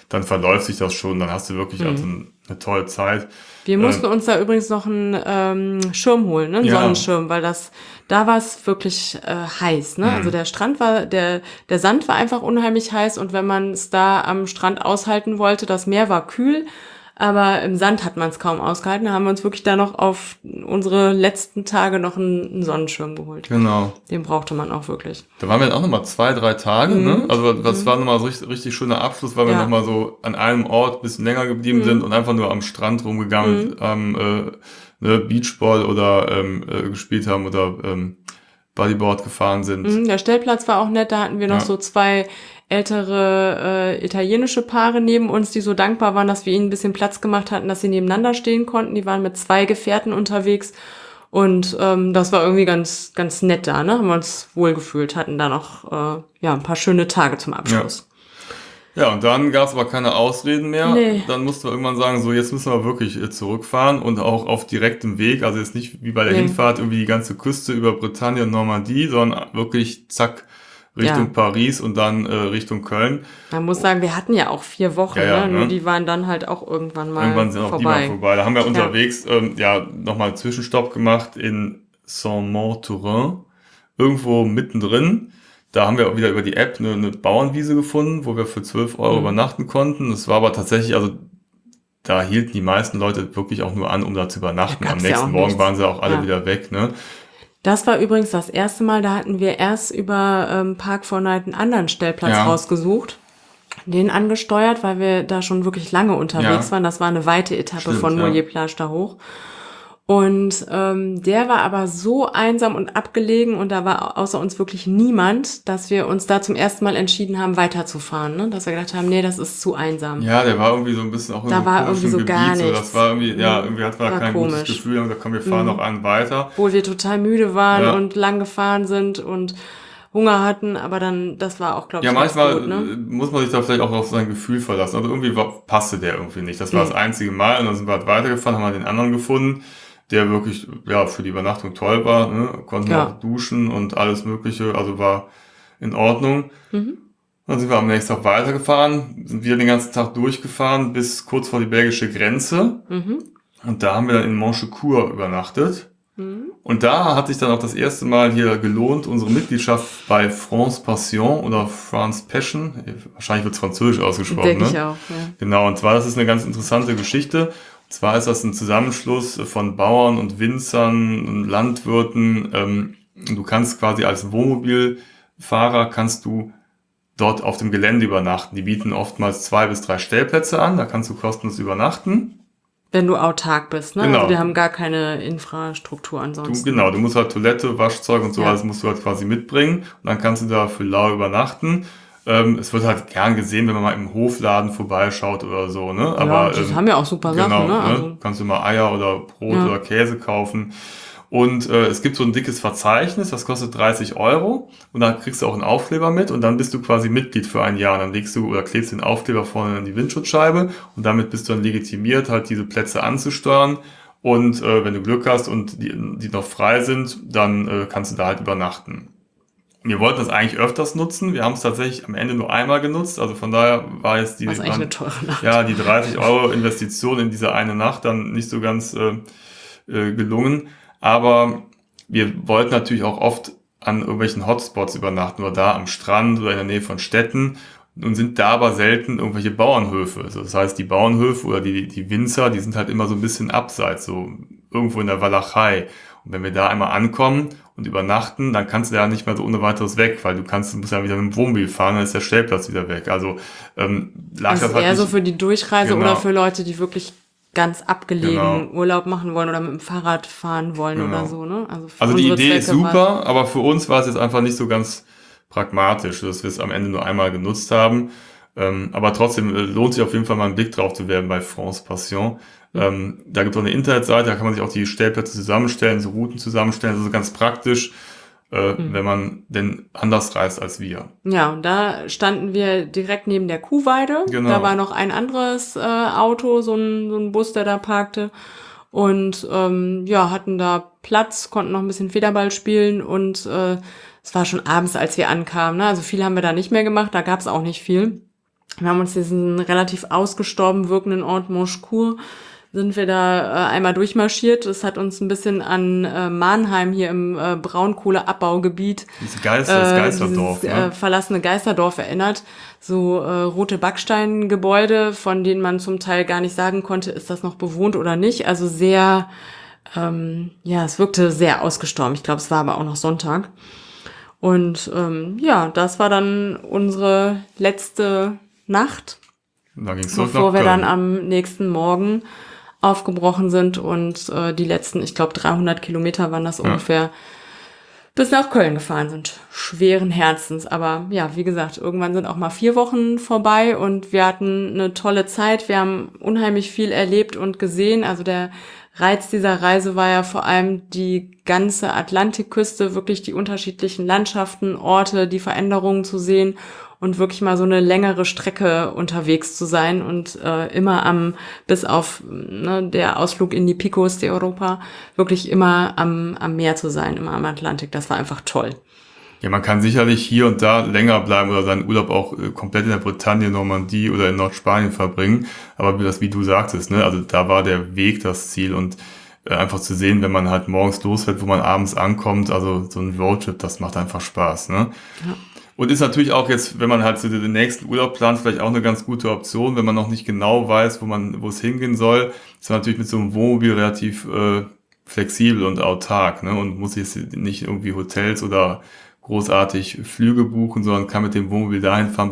dann verläuft sich das schon, dann hast du wirklich also eine tolle Zeit. Wir mussten uns da übrigens noch einen Schirm holen, ne? Einen Sonnenschirm, weil da war es wirklich heiß, ne? Also der Strand der Sand war einfach unheimlich heiß und wenn man es da am Strand aushalten wollte, das Meer war kühl, aber im Sand hat man es kaum ausgehalten. Da haben wir uns wirklich da noch auf unsere letzten Tage noch einen Sonnenschirm geholt. Genau. Den brauchte man auch wirklich. Da waren wir dann auch nochmal 2-3 Tage, ne? Also das war nochmal so richtig schöner Abschluss, weil wir nochmal so an einem Ort ein bisschen länger geblieben sind und einfach nur am Strand rumgegangen, Beachball oder gespielt haben oder Bodyboard gefahren sind. Der Stellplatz war auch nett, da hatten wir noch so 2 ältere italienische Paare neben uns, die so dankbar waren, dass wir ihnen ein bisschen Platz gemacht hatten, dass sie nebeneinander stehen konnten. Die waren mit 2 Gefährten unterwegs und das war irgendwie ganz ganz nett da, ne? Haben wir uns wohlgefühlt, hatten da noch ein paar schöne Tage zum Abschluss. Ja, und dann gab es aber keine Ausreden mehr. Nee. Dann mussten wir irgendwann sagen, so jetzt müssen wir wirklich zurückfahren und auch auf direktem Weg, also jetzt nicht wie bei der Hinfahrt irgendwie die ganze Küste über Bretagne und Normandie, sondern wirklich zack, Richtung Paris und dann Richtung Köln. Man muss sagen, wir hatten ja auch 4 Wochen, nur die waren dann halt auch irgendwann mal Irgendwann sind auch die mal vorbei. Da haben wir unterwegs nochmal einen Zwischenstopp gemacht in Saint-Maur-Turin, irgendwo mittendrin. Da haben wir auch wieder über die App eine Bauernwiese gefunden, wo wir für 12 Euro übernachten konnten. Das war aber tatsächlich, also da hielten die meisten Leute wirklich auch nur an, um da zu übernachten. Am nächsten Morgen waren sie auch alle wieder weg, ne? Das war übrigens das erste Mal, da hatten wir erst über Park4Night einen anderen Stellplatz rausgesucht, den angesteuert, weil wir da schon wirklich lange unterwegs waren. Das war eine weite Etappe von Moulier-Plage da hoch. Und der war aber so einsam und abgelegen und da war außer uns wirklich niemand, dass wir uns da zum ersten Mal entschieden haben, weiterzufahren. Ne? Dass wir gedacht haben, nee, das ist zu einsam. Ja, der war irgendwie so ein bisschen auch in da so war irgendwie so Gebiet, gar nichts. So, das war irgendwie, irgendwie hatten wir kein komisch. Gutes Gefühl und da komm, wir fahren noch einen weiter. Obwohl wir total müde waren und lang gefahren sind und Hunger hatten, aber dann, das war auch, glaube ich, manchmal gut, ne? muss man sich da vielleicht auch auf sein Gefühl verlassen. Also irgendwie passte der irgendwie nicht. Das war das einzige Mal und dann sind wir halt weitergefahren, haben wir den anderen gefunden, der wirklich für die Übernachtung toll war, ne? Konnten auch duschen und alles mögliche, also war in Ordnung. Dann sind wir am nächsten Tag weitergefahren, sind wieder den ganzen Tag durchgefahren bis kurz vor die belgische Grenze und da haben wir dann in Monchecourt übernachtet. Und da hat sich dann auch das erste Mal hier gelohnt, unsere Mitgliedschaft bei France Passion oder France Passion, wahrscheinlich wird es französisch ausgesprochen, Denke ne? ich auch, Genau, und zwar, das ist eine ganz interessante Geschichte. Und zwar ist das ein Zusammenschluss von Bauern und Winzern und Landwirten. Du kannst quasi als Wohnmobilfahrer kannst du dort auf dem Gelände übernachten. Die bieten oftmals 2 bis 3 Stellplätze an, da kannst du kostenlos übernachten. Wenn du autark bist, ne? Genau. Also wir haben gar keine Infrastruktur ansonsten. Du musst halt Toilette, Waschzeug und so, alles musst du halt quasi mitbringen. Und dann kannst du da für lau übernachten. Es wird halt gern gesehen, wenn man mal im Hofladen vorbeischaut oder so, ne? Aber das haben ja auch super Sachen, ne? Also, kannst du mal Eier oder Brot oder Käse kaufen. Und es gibt so ein dickes Verzeichnis, das kostet 30 Euro und dann kriegst du auch einen Aufkleber mit und dann bist du quasi Mitglied für ein Jahr. Und dann legst du oder klebst den Aufkleber vorne an die Windschutzscheibe und damit bist du dann legitimiert, halt diese Plätze anzusteuern. Und wenn du Glück hast und die noch frei sind, dann kannst du da halt übernachten. Wir wollten das eigentlich öfters nutzen. Wir haben es tatsächlich am Ende nur einmal genutzt. Also von daher war jetzt was eigentlich eine teure Nacht. Ja, die 30 Euro Investition in diese eine Nacht dann nicht so ganz gelungen. Aber wir wollten natürlich auch oft an irgendwelchen Hotspots übernachten oder da am Strand oder in der Nähe von Städten und sind da aber selten irgendwelche Bauernhöfe. Also das heißt, die Bauernhöfe oder die Winzer, die sind halt immer so ein bisschen abseits, so irgendwo in der Walachei. Und wenn wir da einmal ankommen und übernachten, dann kannst du ja nicht mehr so ohne weiteres weg, weil du musst ja wieder mit dem Wohnmobil fahren, dann ist der Stellplatz wieder weg. Also das ist halt eher so für die Durchreise oder für Leute, die wirklich ganz abgelegen Urlaub machen wollen oder mit dem Fahrrad fahren wollen oder so, ne? Also die Idee ist super, aber für uns war es jetzt einfach nicht so ganz pragmatisch, dass wir es am Ende nur einmal genutzt haben. Aber trotzdem lohnt sich auf jeden Fall mal einen Blick drauf zu werfen bei France Passion. Da gibt es auch eine Internetseite, da kann man sich auch die Stellplätze zusammenstellen, so Routen zusammenstellen, also ganz praktisch, wenn man denn anders reist als wir. Ja, und da standen wir direkt neben der Kuhweide. Genau. Da war noch ein anderes Auto, so ein Bus, der da parkte. Und hatten da Platz, konnten noch ein bisschen Federball spielen und es war schon abends, als wir ankamen. Ne? Also viel haben wir da nicht mehr gemacht, da gab es auch nicht viel. Wir haben uns diesen relativ ausgestorben wirkenden Ort Moschkur, sind wir da einmal durchmarschiert. Es hat uns ein bisschen an Mannheim hier im Braunkohleabbaugebiet, das Geisterdorf, verlassene Geisterdorf erinnert. So rote Backsteingebäude, von denen man zum Teil gar nicht sagen konnte, ist das noch bewohnt oder nicht. Also sehr, es wirkte sehr ausgestorben. Ich glaube, es war aber auch noch Sonntag. Und das war dann unsere letzte Nacht, bevor wir dann am nächsten Morgen aufgebrochen sind und die letzten, ich glaube 300 Kilometer waren das ungefähr, bis nach Köln gefahren sind. Schweren Herzens. Aber ja, wie gesagt, irgendwann sind auch mal 4 Wochen vorbei und wir hatten eine tolle Zeit. Wir haben unheimlich viel erlebt und gesehen. Also der Reiz dieser Reise war ja vor allem die ganze Atlantikküste, wirklich die unterschiedlichen Landschaften, Orte, die Veränderungen zu sehen und wirklich mal so eine längere Strecke unterwegs zu sein und immer bis auf der Ausflug in die Picos de Europa, wirklich immer am Meer zu sein, immer am Atlantik. Das war einfach toll. Ja, man kann sicherlich hier und da länger bleiben oder seinen Urlaub auch komplett in der Bretagne, Normandie oder in Nordspanien verbringen. Aber wie du sagtest, ne, also da war der Weg das Ziel und einfach zu sehen, wenn man halt morgens losfährt, wo man abends ankommt, also so ein Roadtrip, das macht einfach Spaß, ne? Ja. Und ist natürlich auch jetzt, wenn man halt so den nächsten Urlaub plant, vielleicht auch eine ganz gute Option, wenn man noch nicht genau weiß, wo es hingehen soll, ist man natürlich mit so einem Wohnmobil relativ flexibel und autark, ne, und muss jetzt nicht irgendwie Hotels oder großartig Flüge buchen, sondern kann mit dem Wohnmobil dahin fahren,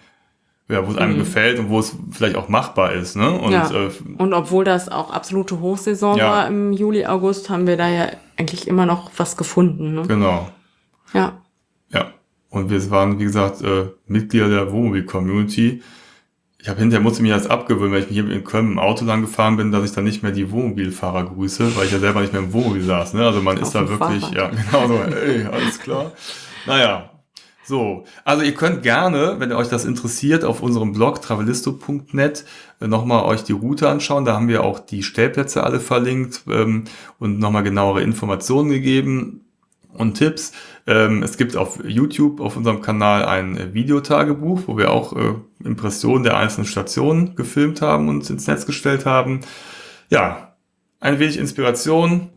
wo es einem gefällt und wo es vielleicht auch machbar ist, ne? Und obwohl das auch absolute Hochsaison war im Juli, August, haben wir da ja eigentlich immer noch was gefunden, ne? Genau. Ja. Ja. Und wir waren, wie gesagt, Mitglieder der Wohnmobil-Community. Musste mich jetzt abgewöhnen, wenn ich hier in Köln im Auto lang gefahren bin, dass ich dann nicht mehr die Wohnmobilfahrer grüße, weil ich ja selber nicht mehr im Wohnmobil saß, ne? Also man ist da wirklich, Fahrrad. Ja, genau so, alles klar. Naja, so. Also ihr könnt gerne, wenn euch das interessiert, auf unserem Blog travelisto.net nochmal euch die Route anschauen. Da haben wir auch die Stellplätze alle verlinkt und nochmal genauere Informationen gegeben und Tipps. Es gibt auf YouTube, auf unserem Kanal, ein Videotagebuch, wo wir auch Impressionen der einzelnen Stationen gefilmt haben und ins Netz gestellt haben. Ja, ein wenig Inspiration.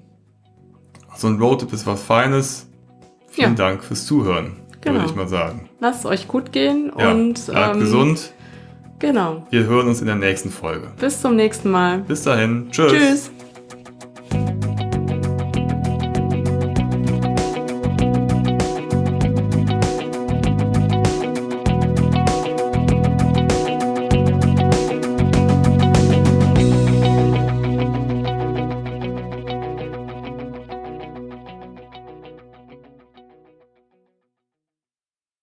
So ein Roadtrip ist was Feines. Vielen Dank fürs Zuhören, würde ich mal sagen. Lasst es euch gut gehen und bleibt gesund. Genau. Wir hören uns in der nächsten Folge. Bis zum nächsten Mal. Bis dahin. Tschüss. Tschüss.